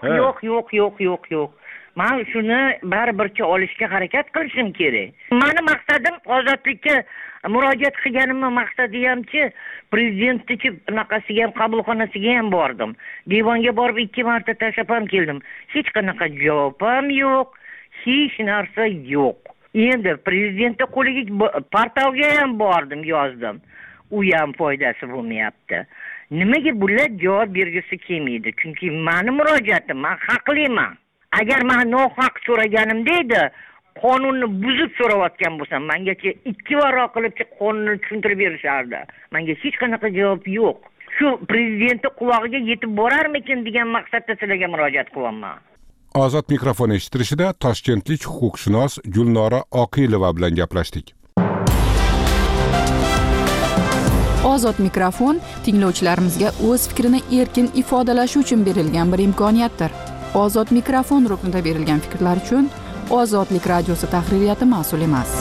Speaker 5: yo'q. Men shuni baribircha olishga harakat qilishim kerak. Meni maqsadim ozodlikka murojaat qilganimni maqsadi hamki prezidentniki bunaqasiga ham qabulxonasiga ham bordim. Devonga borib 2 marta tashlab ham keldim. Hech qanaqa javob ham yo'q, hech narsa yo'q. Endi prezidentning qo'liga portalga ham bordim, yozdim. U ham foydasi bo'lmayapti. Nimaga bular javob bergisi kelmaydi? Chunki meni murojaatim, men haqliman. Agar men nohaq so'raganimda edi, qonunni buzib so'rayotgan bo'lsam, mengacha 2 varoq qilib qonunni tushuntirib berishardi. Menga hech qanaqa javob yo'q. Shu prezidentning qulog'iga yetib borarmikin degan maqsadda sizlarga murojaat qilyapman.
Speaker 15: Ozod mikrofon eshittirishida toshkentlik huquqshunos Gulnora Oqilova bilan gaplashdik.
Speaker 4: Ozod mikrofon tinglovchilarimizga o'z fikrini erkin ifodalashi uchun berilgan bir imkoniyatdir. Ozod mikrofon ruknida berilgan fikrlar uchun Ozodlik radiosi tahririyati mas'ul emas.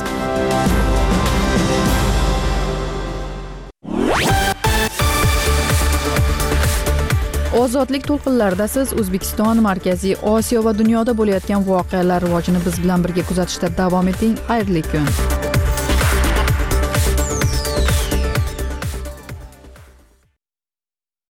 Speaker 4: Ozodlik to'lqinlarida siz O'zbekiston, Markaziy Osiyo va dunyoda bo'layotgan voqealar rivojini biz bilan birga kuzatishda davom eting. Xayrli kun.